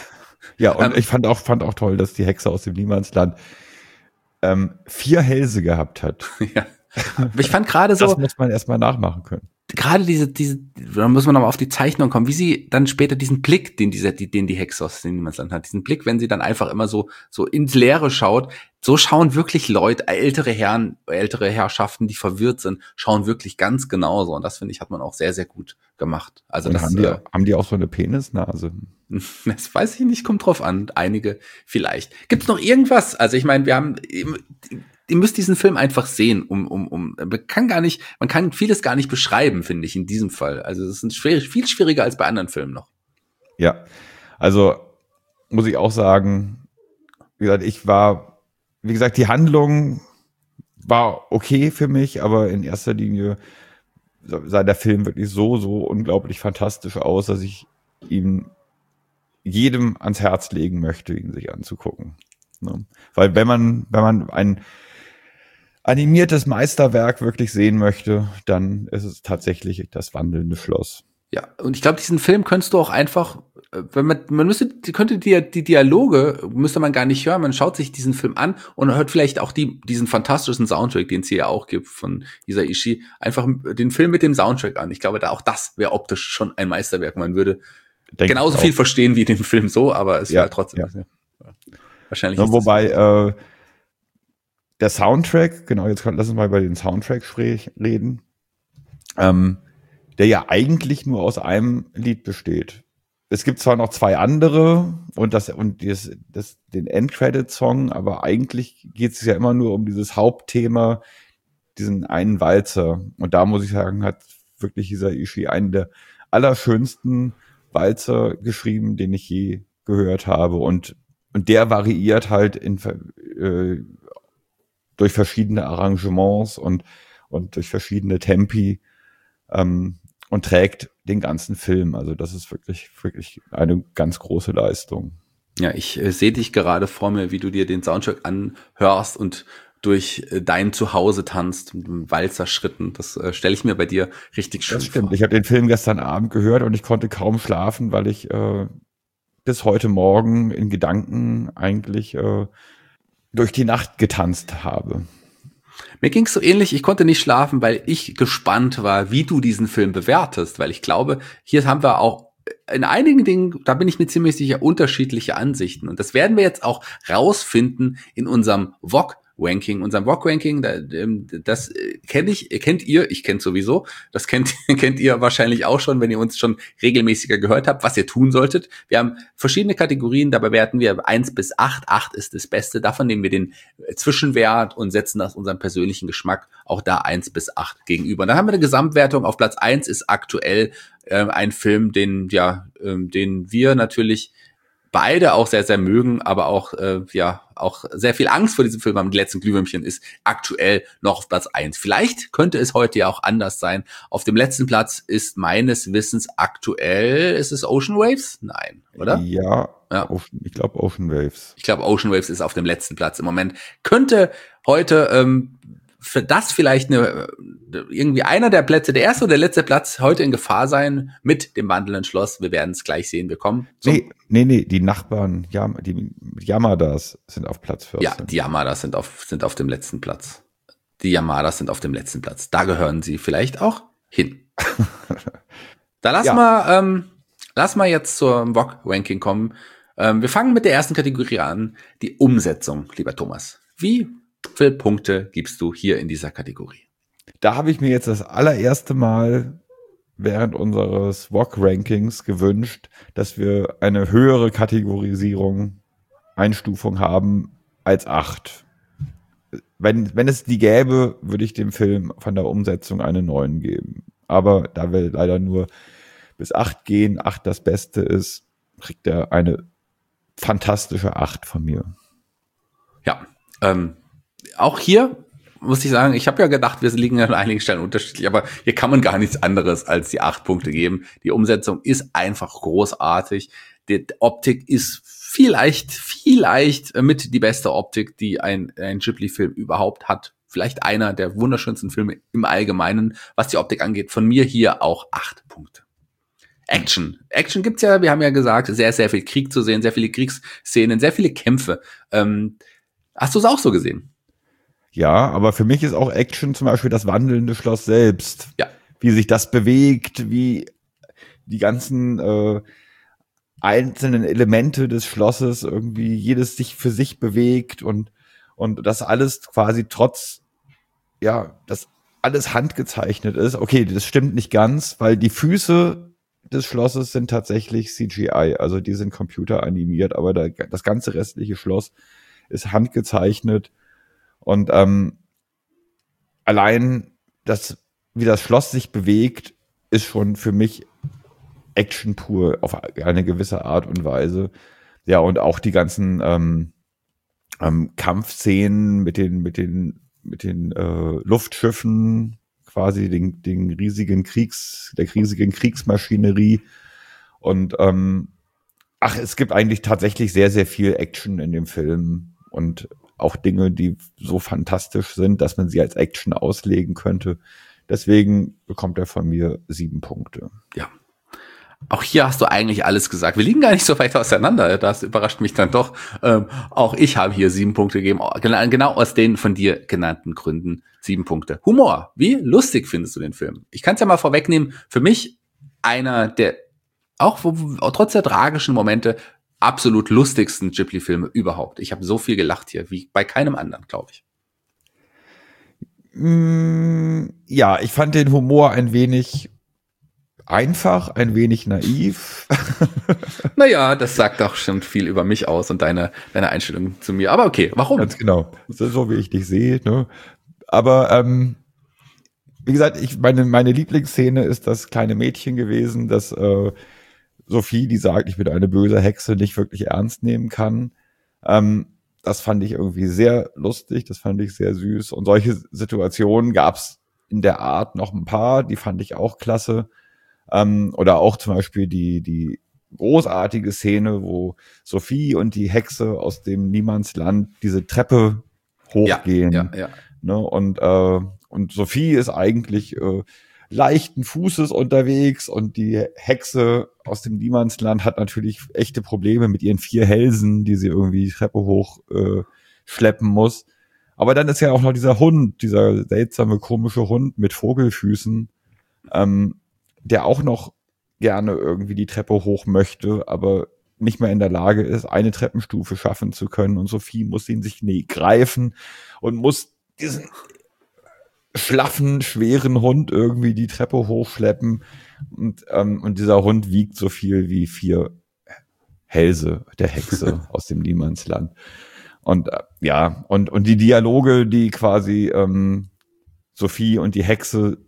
Ja, und Ähm, ich fand auch, fand auch toll, dass die Hexe aus dem Niemandsland ähm, vier Hälse gehabt hat. ja. Aber ich fand gerade Das so, muss man erstmal nachmachen können. gerade diese, diese, da muss man nochmal auf die Zeichnung kommen, wie sie dann später diesen Blick, den dieser, die, den die Hexe aus dem Niemandsland hat, diesen Blick, wenn sie dann einfach immer so, so ins Leere schaut, so schauen wirklich Leute, ältere Herren, ältere Herrschaften, die verwirrt sind, schauen wirklich ganz genauso. Und das finde ich, hat man auch sehr, sehr gut gemacht. Also Und das, haben die, äh, haben die auch so eine Penisnase? das weiß ich nicht, kommt drauf an. Einige vielleicht. Gibt's noch irgendwas? Also ich meine, wir haben, ihr müsst diesen Film einfach sehen, um, um, um, man kann gar nicht, man kann vieles gar nicht beschreiben, finde ich, in diesem Fall. Also es ist schwierig, viel schwieriger als bei anderen Filmen noch. Ja, also muss ich auch sagen, wie gesagt, ich war, wie gesagt, die Handlung war okay für mich, aber in erster Linie sah der Film wirklich so, so unglaublich fantastisch aus, dass ich ihn jedem ans Herz legen möchte, ihn sich anzugucken. Ne? Weil wenn man, wenn man ein animiertes Meisterwerk wirklich sehen möchte, dann ist es tatsächlich das wandelnde Schloss. Ja, und ich glaube, diesen Film könntest du auch einfach, wenn man, man müsste, die könnte die, die Dialoge, müsste man gar nicht hören, man schaut sich diesen Film an und hört vielleicht auch die, diesen fantastischen Soundtrack, den es hier ja auch gibt von Hisaishi, einfach den Film mit dem Soundtrack an. Ich glaube, da auch das wäre optisch schon ein Meisterwerk. Man würde Denk genauso viel verstehen wie den Film so, aber es ja, wäre trotzdem, ja. Ja. Wahrscheinlich. Ja, ist wobei, das, äh, der Soundtrack, genau, jetzt kann, lass uns mal über den Soundtrack sprech, reden, ähm, der ja eigentlich nur aus einem Lied besteht. Es gibt zwar noch zwei andere und das und das, das den Endcredit-Song, aber eigentlich geht es ja immer nur um dieses Hauptthema, diesen einen Walzer. Und da muss ich sagen, hat wirklich Hisaishi einen der allerschönsten Walzer geschrieben, den ich je gehört habe. Und und der variiert halt in äh, durch verschiedene Arrangements und und durch verschiedene Tempi ähm, und trägt den ganzen Film. Also das ist wirklich, wirklich eine ganz große Leistung. Ja, ich äh, sehe dich gerade vor mir, wie du dir den Soundtrack anhörst und durch äh, dein Zuhause tanzt mit einem Walzerschritten. Das äh, stelle ich mir bei dir richtig schön Das stimmt. vor. Ich habe den Film gestern Abend gehört und ich konnte kaum schlafen, weil ich äh, bis heute Morgen in Gedanken eigentlich äh, durch die Nacht getanzt habe. Mir ging's so ähnlich, ich konnte nicht schlafen, weil ich gespannt war, wie du diesen Film bewertest, weil ich glaube, hier haben wir auch in einigen Dingen, da bin ich mir ziemlich sicher, unterschiedliche Ansichten. Und das werden wir jetzt auch rausfinden in unserem V O G-Ranking. Unserem V O G-Ranking, das kenne ich, kennt ihr, ich kenne sowieso, das kennt, kennt ihr wahrscheinlich auch schon, wenn ihr uns schon regelmäßiger gehört habt, was ihr tun solltet. Wir haben verschiedene Kategorien, dabei bewerten wir eins bis acht. acht ist das Beste, davon nehmen wir den Zwischenwert und setzen das unserem persönlichen Geschmack auch da eins bis acht gegenüber. Und dann haben wir eine Gesamtwertung. Auf Platz eins ist aktuell äh, ein Film, den, ja, äh, den wir natürlich beide auch sehr, sehr mögen, aber auch, äh, ja, auch sehr viel Angst vor diesem Film haben. Die letzten Glühwürmchen ist aktuell noch auf Platz eins. Vielleicht könnte es heute ja auch anders sein. Auf dem letzten Platz ist meines Wissens aktuell, ist es Ocean Waves? Nein, oder? Ja, Ja. Ocean, ich glaube Ocean Waves. Ich glaube, Ocean Waves ist auf dem letzten Platz im Moment. Könnte heute ähm, für das vielleicht eine, irgendwie einer der Plätze, der erste oder der letzte Platz heute in Gefahr sein mit dem wandelnden Schloss. Wir werden es gleich sehen. Wir kommen zum Nee, nee, nee, die Nachbarn, Yam, die Yamadas sind auf Platz vierzehn. Ja, die Yamadas sind auf, sind auf dem letzten Platz. Die Yamadas sind auf dem letzten Platz. Da gehören sie vielleicht auch hin. Da lass Ja. mal, ähm, lass mal jetzt zum V O G-Ranking kommen. Ähm, wir fangen mit der ersten Kategorie an. Die Umsetzung, lieber Thomas. Wie viele Punkte gibst du hier in dieser Kategorie? Da habe ich mir jetzt das allererste Mal während unseres V O G-Rankings gewünscht, dass wir eine höhere Kategorisierung, Einstufung haben als acht. Wenn, wenn es die gäbe, würde ich dem Film von der Umsetzung eine neun geben. Aber da wir leider nur bis acht gehen, acht das Beste ist, kriegt er eine fantastische acht von mir. Ja, ähm, auch hier muss ich sagen, ich habe ja gedacht, wir liegen an einigen Stellen unterschiedlich, aber hier kann man gar nichts anderes als die acht Punkte geben. Die Umsetzung ist einfach großartig. Die Optik ist vielleicht, vielleicht mit die beste Optik, die ein, ein Ghibli-Film überhaupt hat. Vielleicht einer der wunderschönsten Filme im Allgemeinen, was die Optik angeht. Von mir hier auch acht Punkte. Action. Action gibt's ja, wir haben ja gesagt, sehr, sehr viel Krieg zu sehen, sehr viele Kriegsszenen, sehr viele Kämpfe. Ähm, hast du es auch so gesehen? Ja, aber für mich ist auch Action zum Beispiel das wandelnde Schloss selbst. Ja. Wie sich das bewegt, wie die ganzen äh, einzelnen Elemente des Schlosses irgendwie jedes sich für sich bewegt und und das alles quasi trotz, ja, das alles handgezeichnet ist. Okay, das stimmt nicht ganz, weil die Füße des Schlosses sind tatsächlich C G I, also die sind computeranimiert, aber da, das ganze restliche Schloss ist handgezeichnet und ähm, allein das, wie das Schloss sich bewegt, ist schon für mich Action pur auf eine gewisse Art und Weise. Ja, und auch die ganzen ähm, ähm, Kampfszenen mit den mit den mit den äh, Luftschiffen, quasi den, den riesigen Kriegs, der riesigen Kriegsmaschinerie und ähm, ach, es gibt eigentlich tatsächlich sehr, sehr viel Action in dem Film und auch Dinge, die so fantastisch sind, dass man sie als Action auslegen könnte. Deswegen bekommt er von mir sieben Punkte. Ja. Auch hier hast du eigentlich alles gesagt. Wir liegen gar nicht so weit auseinander. Das überrascht mich dann doch. Ähm, auch ich habe hier sieben Punkte gegeben. Genau aus den von dir genannten Gründen sieben Punkte. Humor. Wie lustig findest du den Film? Ich kann es ja mal vorwegnehmen. Für mich einer der, auch, auch trotz der tragischen Momente, absolut lustigsten Ghibli-Filme überhaupt. Ich habe so viel gelacht hier, wie bei keinem anderen, glaube ich. Mm, ja, ich fand den Humor ein wenig einfach, ein wenig naiv. Naja, das sagt auch schon viel über mich aus und deine, deine Einstellung zu mir. Aber okay, warum? Ganz genau. So, so wie ich dich sehe. Ne? Aber ähm, wie gesagt, ich meine, meine Lieblingsszene ist das kleine Mädchen gewesen, das äh, Sophie, die sagt, ich bin eine böse Hexe, nicht wirklich ernst nehmen kann. Ähm, das fand ich irgendwie sehr lustig, das fand ich sehr süß. Und solche Situationen gab's in der Art noch ein paar, die fand ich auch klasse. Ähm, oder auch zum Beispiel die, die großartige Szene, wo Sophie und die Hexe aus dem Niemandsland diese Treppe hochgehen. Ja, ja, ja. Ne? Und, äh, und Sophie ist eigentlich äh, leichten Fußes unterwegs und die Hexe aus dem Niemandsland hat natürlich echte Probleme mit ihren vier Hälsen, die sie irgendwie die Treppe hoch äh, schleppen muss. Aber dann ist ja auch noch dieser Hund, dieser seltsame, komische Hund mit Vogelfüßen, ähm, der auch noch gerne irgendwie die Treppe hoch möchte, aber nicht mehr in der Lage ist, eine Treppenstufe schaffen zu können. Und Sophie muss ihn sich nee, greifen und muss diesen schlaffen, schweren Hund irgendwie die Treppe hochschleppen. Und, ähm, und dieser Hund wiegt so viel wie vier Hälse der Hexe aus dem Niemandsland. Und äh, ja, und, und die Dialoge, die quasi ähm, Sophie und die Hexe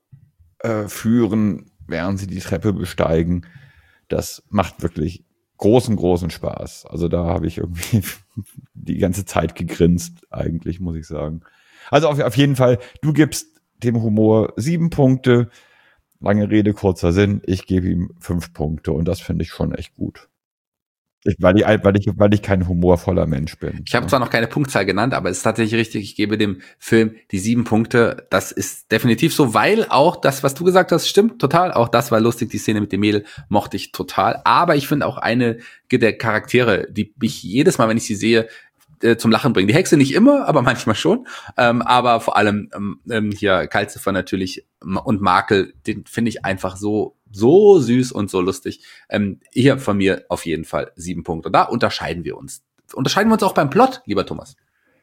äh, führen, während sie die Treppe besteigen, das macht wirklich großen, großen Spaß. Also da habe ich irgendwie die ganze Zeit gegrinst, eigentlich, muss ich sagen. Also auf, auf jeden Fall, du gibst dem Humor sieben Punkte. Lange Rede, kurzer Sinn. Ich gebe ihm fünf Punkte und das finde ich schon echt gut. Ich, weil, ich, weil, ich, weil ich kein humorvoller Mensch bin. Ich habe zwar noch keine Punktzahl genannt, aber es ist tatsächlich richtig, ich gebe dem Film die sieben Punkte. Das ist definitiv so, weil auch das, was du gesagt hast, stimmt total. Auch das war lustig, die Szene mit dem Mädel mochte ich total. Aber ich finde auch eine der Charaktere, die mich jedes Mal, wenn ich sie sehe, zum Lachen bringen. Die Hexe nicht immer, aber manchmal schon. Ähm, aber vor allem ähm, hier Calcifer natürlich und Makel, den finde ich einfach so so süß und so lustig. Ähm, hier von mir auf jeden Fall sieben Punkte. Und da unterscheiden wir uns. Unterscheiden wir uns auch beim Plot, lieber Thomas?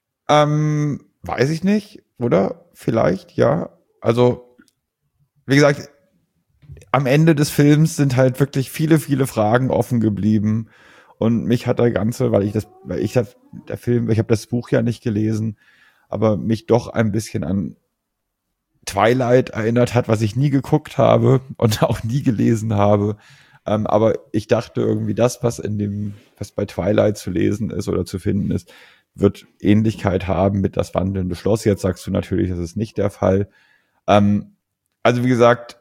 Ähm, weiß ich nicht, oder? Vielleicht, ja. Also, wie gesagt, am Ende des Films sind halt wirklich viele, viele Fragen offen geblieben. Und mich hat der ganze, weil ich das, weil ich das, der Film, ich habe das Buch ja nicht gelesen, aber mich doch ein bisschen an Twilight erinnert hat, was ich nie geguckt habe und auch nie gelesen habe. Ähm, aber ich dachte irgendwie, das, was in dem, was bei Twilight zu lesen ist oder zu finden ist, wird Ähnlichkeit haben mit das wandelnde Schloss. Jetzt sagst du natürlich, das ist nicht der Fall. Ähm, also wie gesagt,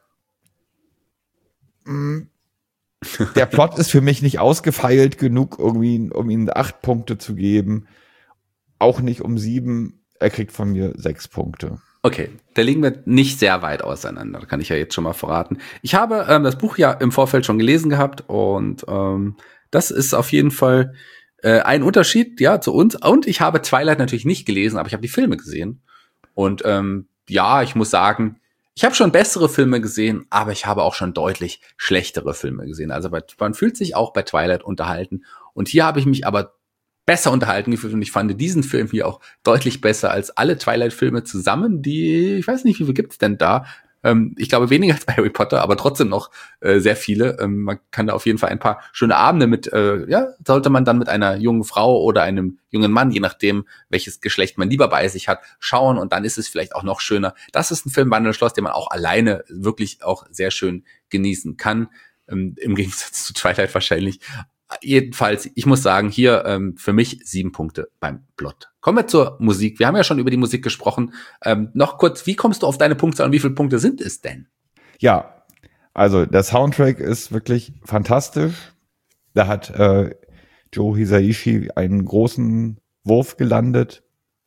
mh, der Plot ist für mich nicht ausgefeilt genug, irgendwie, um ihm acht Punkte zu geben. Auch nicht um sieben. Er kriegt von mir sechs Punkte. Okay, da liegen wir nicht sehr weit auseinander, kann ich ja jetzt schon mal verraten. Ich habe ähm, das Buch ja im Vorfeld schon gelesen gehabt und ähm, das ist auf jeden Fall äh, ein Unterschied, ja, zu uns. Und ich habe Twilight natürlich nicht gelesen, aber ich habe die Filme gesehen. Und ähm, ja, ich muss sagen, ich habe schon bessere Filme gesehen, aber ich habe auch schon deutlich schlechtere Filme gesehen. Also bei, man fühlt sich auch bei Twilight unterhalten. Und hier habe ich mich aber besser unterhalten gefühlt und ich fand diesen Film hier auch deutlich besser als alle Twilight-Filme zusammen, die, ich weiß nicht, wie viele gibt's denn da? Ähm, ich glaube weniger als bei Harry Potter, aber trotzdem noch äh, sehr viele. Ähm, man kann da auf jeden Fall ein paar schöne Abende mit, äh, ja, sollte man dann mit einer jungen Frau oder einem jungen Mann, je nachdem, welches Geschlecht man lieber bei sich hat, schauen und dann ist es vielleicht auch noch schöner. Das ist ein Film, Wandelschloss, den man auch alleine wirklich auch sehr schön genießen kann. Ähm, im Gegensatz zu Twilight wahrscheinlich. Jedenfalls, ich muss sagen, hier ähm, für mich sieben Punkte beim Plot. Kommen wir zur Musik. Wir haben ja schon über die Musik gesprochen. Ähm, noch kurz, wie kommst du auf deine Punkte und wie viele Punkte sind es denn? Ja, also der Soundtrack ist wirklich fantastisch. Da hat äh, Joe Hisaishi einen großen Wurf gelandet.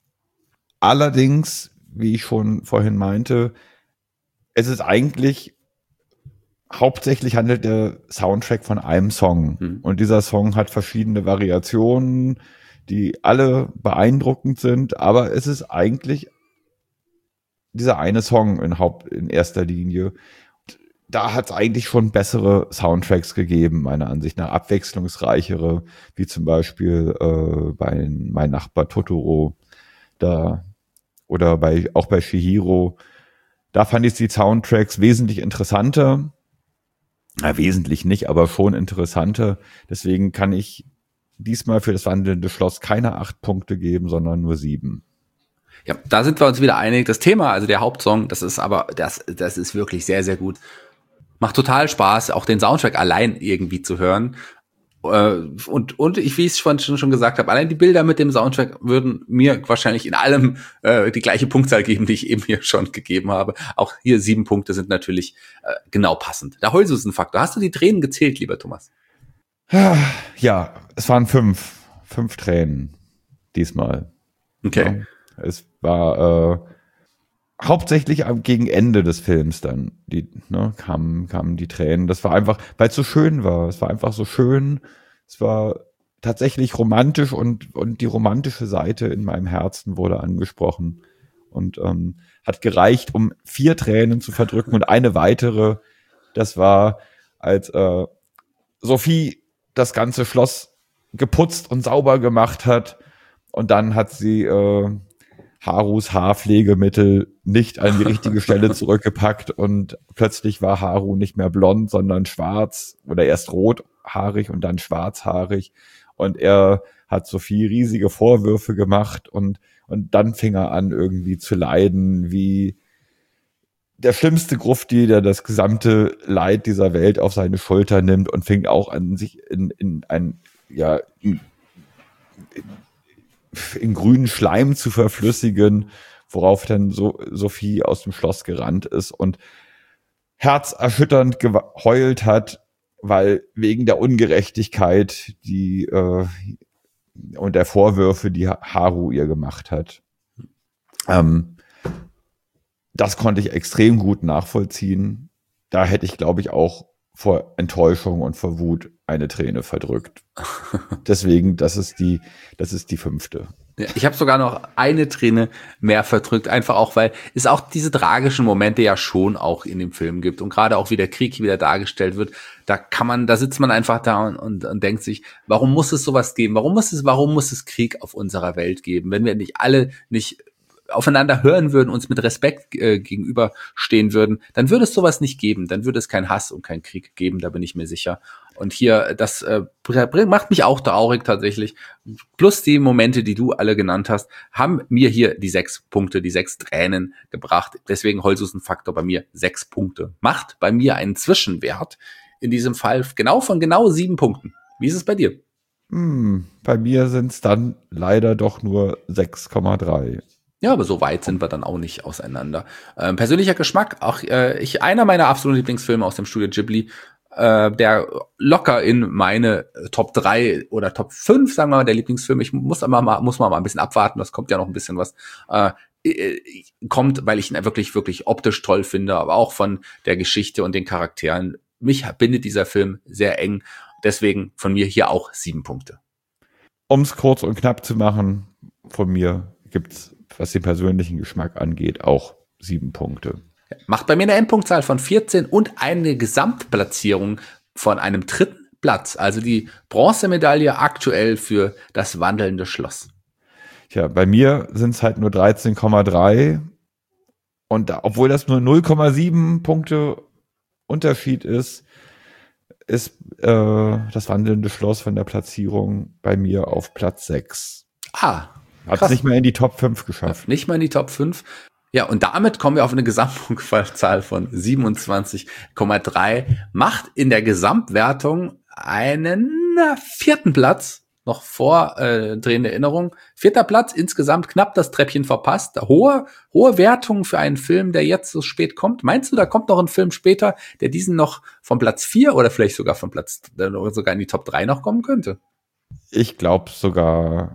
Allerdings, wie ich schon vorhin meinte, es ist eigentlich hauptsächlich handelt der Soundtrack von einem Song. Mhm. Und dieser Song hat verschiedene Variationen, die alle beeindruckend sind, aber es ist eigentlich dieser eine Song in Haupt, in erster Linie. Da hat es eigentlich schon bessere Soundtracks gegeben, meiner Ansicht nach, abwechslungsreichere, wie zum Beispiel äh, bei Mein Nachbar Totoro, da oder bei auch bei Chihiro. Da fand ich die Soundtracks wesentlich interessanter. Na, wesentlich nicht, aber schon interessanter. Deswegen kann ich diesmal für das wandelnde Schloss keine acht Punkte geben, sondern nur sieben. Ja, da sind wir uns wieder einig. Das Thema, also der Hauptsong, das ist aber, das, das ist wirklich sehr, sehr gut. Macht total Spaß, auch den Soundtrack allein irgendwie zu hören. Und, und ich, wie ich es schon, schon gesagt habe, allein die Bilder mit dem Soundtrack würden mir wahrscheinlich in allem äh, die gleiche Punktzahl geben, die ich eben hier schon gegeben habe. Auch hier sieben Punkte sind natürlich äh, genau passend. Der Heulsusen-Faktor. Hast du die Tränen gezählt, lieber Thomas? Ja, es waren fünf. Fünf Tränen diesmal. Okay. Ja, es war äh, hauptsächlich gegen Ende des Films dann die ne, kamen kamen die Tränen. Das war einfach, weil es so schön war. Es war einfach so schön. Es war tatsächlich romantisch und und die romantische Seite in meinem Herzen wurde angesprochen und ähm, hat gereicht, um vier Tränen zu verdrücken und eine weitere. Das war, als äh, Sophie das ganze Schloss geputzt und sauber gemacht hat und dann hat sie äh, Harus Haarpflegemittel nicht an die richtige Stelle zurückgepackt und plötzlich war Haru nicht mehr blond, sondern schwarz oder erst rothaarig und dann schwarzhaarig und er hat Sophie riesige Vorwürfe gemacht und und dann fing er an irgendwie zu leiden wie der schlimmste Grufti, der das gesamte Leid dieser Welt auf seine Schulter nimmt und fing auch an sich in in ein ja in, in, in grünen Schleim zu verflüssigen, worauf dann so Sophie aus dem Schloss gerannt ist und herzerschütternd geheult hat, weil wegen der Ungerechtigkeit, die äh, und der Vorwürfe, die Haru ihr gemacht hat. Ähm, das konnte ich extrem gut nachvollziehen. Da hätte ich, glaube ich, auch vor Enttäuschung und vor Wut eine Träne verdrückt. Deswegen, das ist die, das ist die fünfte. Ja, ich habe sogar noch eine Träne mehr verdrückt, einfach auch, weil es auch diese tragischen Momente ja schon auch in dem Film gibt und gerade auch wie der Krieg wieder dargestellt wird, da kann man, da sitzt man einfach da und, und, und denkt sich, warum muss es sowas geben? Warum muss es, warum muss es Krieg auf unserer Welt geben? Wenn wir nicht alle nicht aufeinander hören würden, uns mit Respekt äh, gegenüberstehen würden, dann würde es sowas nicht geben. Dann würde es keinen Hass und keinen Krieg geben, da bin ich mir sicher. Und hier, das äh, macht mich auch traurig tatsächlich. Plus die Momente, die du alle genannt hast, haben mir hier die sechs Punkte, die sechs Tränen gebracht. Deswegen Heulsusen-Faktor bei mir sechs Punkte. Macht bei mir einen Zwischenwert, in diesem Fall genau von genau sieben Punkten. Wie ist es bei dir? Hm, bei mir sind es dann leider doch nur sechs Komma drei. Ja, aber so weit sind wir dann auch nicht auseinander. Ähm, persönlicher Geschmack, auch äh, ich einer meiner absoluten Lieblingsfilme aus dem Studio Ghibli, äh, der locker in meine Top drei oder Top fünf, sagen wir mal, der Lieblingsfilme. Ich muss aber mal, muss mal ein bisschen abwarten, das kommt ja noch ein bisschen was. Äh, äh, kommt, weil ich ihn wirklich, wirklich optisch toll finde, aber auch von der Geschichte und den Charakteren. Mich bindet dieser Film sehr eng. Deswegen von mir hier auch sieben Punkte. Um es kurz und knapp zu machen, von mir gibt's, was den persönlichen Geschmack angeht, auch sieben Punkte. Macht bei mir eine Endpunktzahl von vierzehn und eine Gesamtplatzierung von einem dritten Platz. Also die Bronzemedaille aktuell für das wandelnde Schloss. Tja, bei mir sind es halt nur dreizehn Komma drei. Und da, obwohl das nur null Komma sieben Punkte Unterschied ist, ist äh, das wandelnde Schloss von der Platzierung bei mir auf Platz sechs. Ah, hat es nicht mehr in die Top fünf geschafft. Nicht mal in die Top fünf. Ja, und damit kommen wir auf eine Gesamtpunktzahl von siebenundzwanzig Komma drei. Macht in der Gesamtwertung einen na, vierten Platz, noch vor äh, drehende Erinnerung. Vierter Platz, insgesamt knapp das Treppchen verpasst. Hohe, hohe Wertungen für einen Film, der jetzt so spät kommt. Meinst du, da kommt noch ein Film später, der diesen noch von Platz vier oder vielleicht sogar von Platz, äh, sogar in die Top drei noch kommen könnte? Ich glaube sogar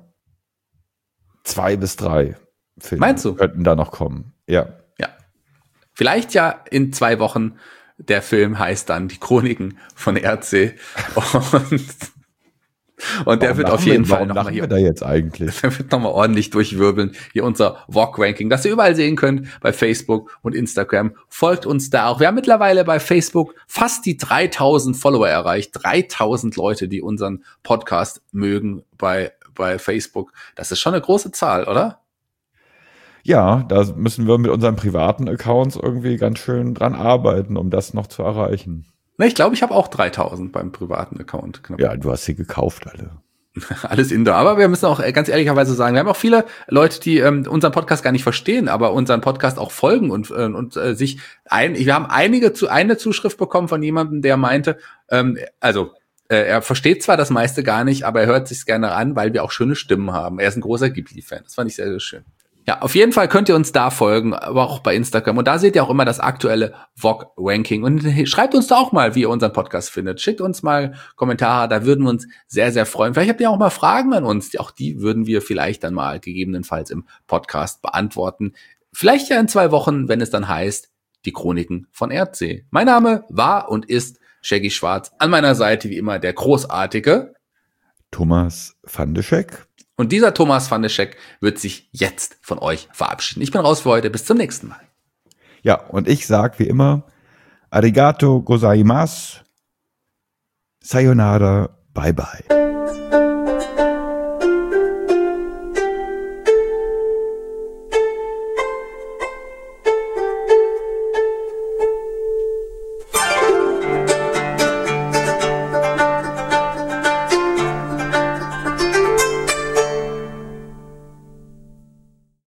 zwei bis drei Filme Meinst du? Könnten da noch kommen. Ja. Ja. Vielleicht ja in zwei Wochen. Der Film heißt dann Die Chroniken von R C. Und, und der wird auf jeden wir, Fall nochmal hier. Da jetzt eigentlich? Der wird nochmal ordentlich durchwirbeln. Hier unser V O G-Ranking, das ihr überall sehen könnt bei Facebook und Instagram. Folgt uns da auch. Wir haben mittlerweile bei Facebook fast die dreitausend Follower erreicht. dreitausend Leute, die unseren Podcast mögen bei, bei Facebook. Das ist schon eine große Zahl, oder? Ja, da müssen wir mit unseren privaten Accounts irgendwie ganz schön dran arbeiten, um das noch zu erreichen. Ne, ich glaube, ich habe auch dreitausend beim privaten Account. Knapp. Ja, du hast sie gekauft, alle. Alles Indoor. Aber wir müssen auch ganz ehrlicherweise sagen, wir haben auch viele Leute, die ähm, unseren Podcast gar nicht verstehen, aber unseren Podcast auch folgen und äh, und äh, sich ein. Wir haben einige zu eine Zuschrift bekommen von jemandem, der meinte, ähm, also äh, er versteht zwar das meiste gar nicht, aber er hört sich's gerne an, weil wir auch schöne Stimmen haben. Er ist ein großer Ghibli-Fan. Das fand ich sehr, sehr schön. Ja, auf jeden Fall könnt ihr uns da folgen, aber auch bei Instagram. Und da seht ihr auch immer das aktuelle V O G-Ranking. Und schreibt uns da auch mal, wie ihr unseren Podcast findet. Schickt uns mal Kommentare, da würden wir uns sehr, sehr freuen. Vielleicht habt ihr auch mal Fragen an uns. Auch die würden wir vielleicht dann mal gegebenenfalls im Podcast beantworten. Vielleicht ja in zwei Wochen, wenn es dann heißt, die Chroniken von R C. Mein Name war und ist Shaggy Schwarz. An meiner Seite wie immer der großartige Thomas van de Scheck. Und dieser Thomas van de Scheck wird sich jetzt von euch verabschieden. Ich bin raus für heute. Bis zum nächsten Mal. Ja, und ich sag wie immer, Arigato gozaimasu, Sayonara, bye bye.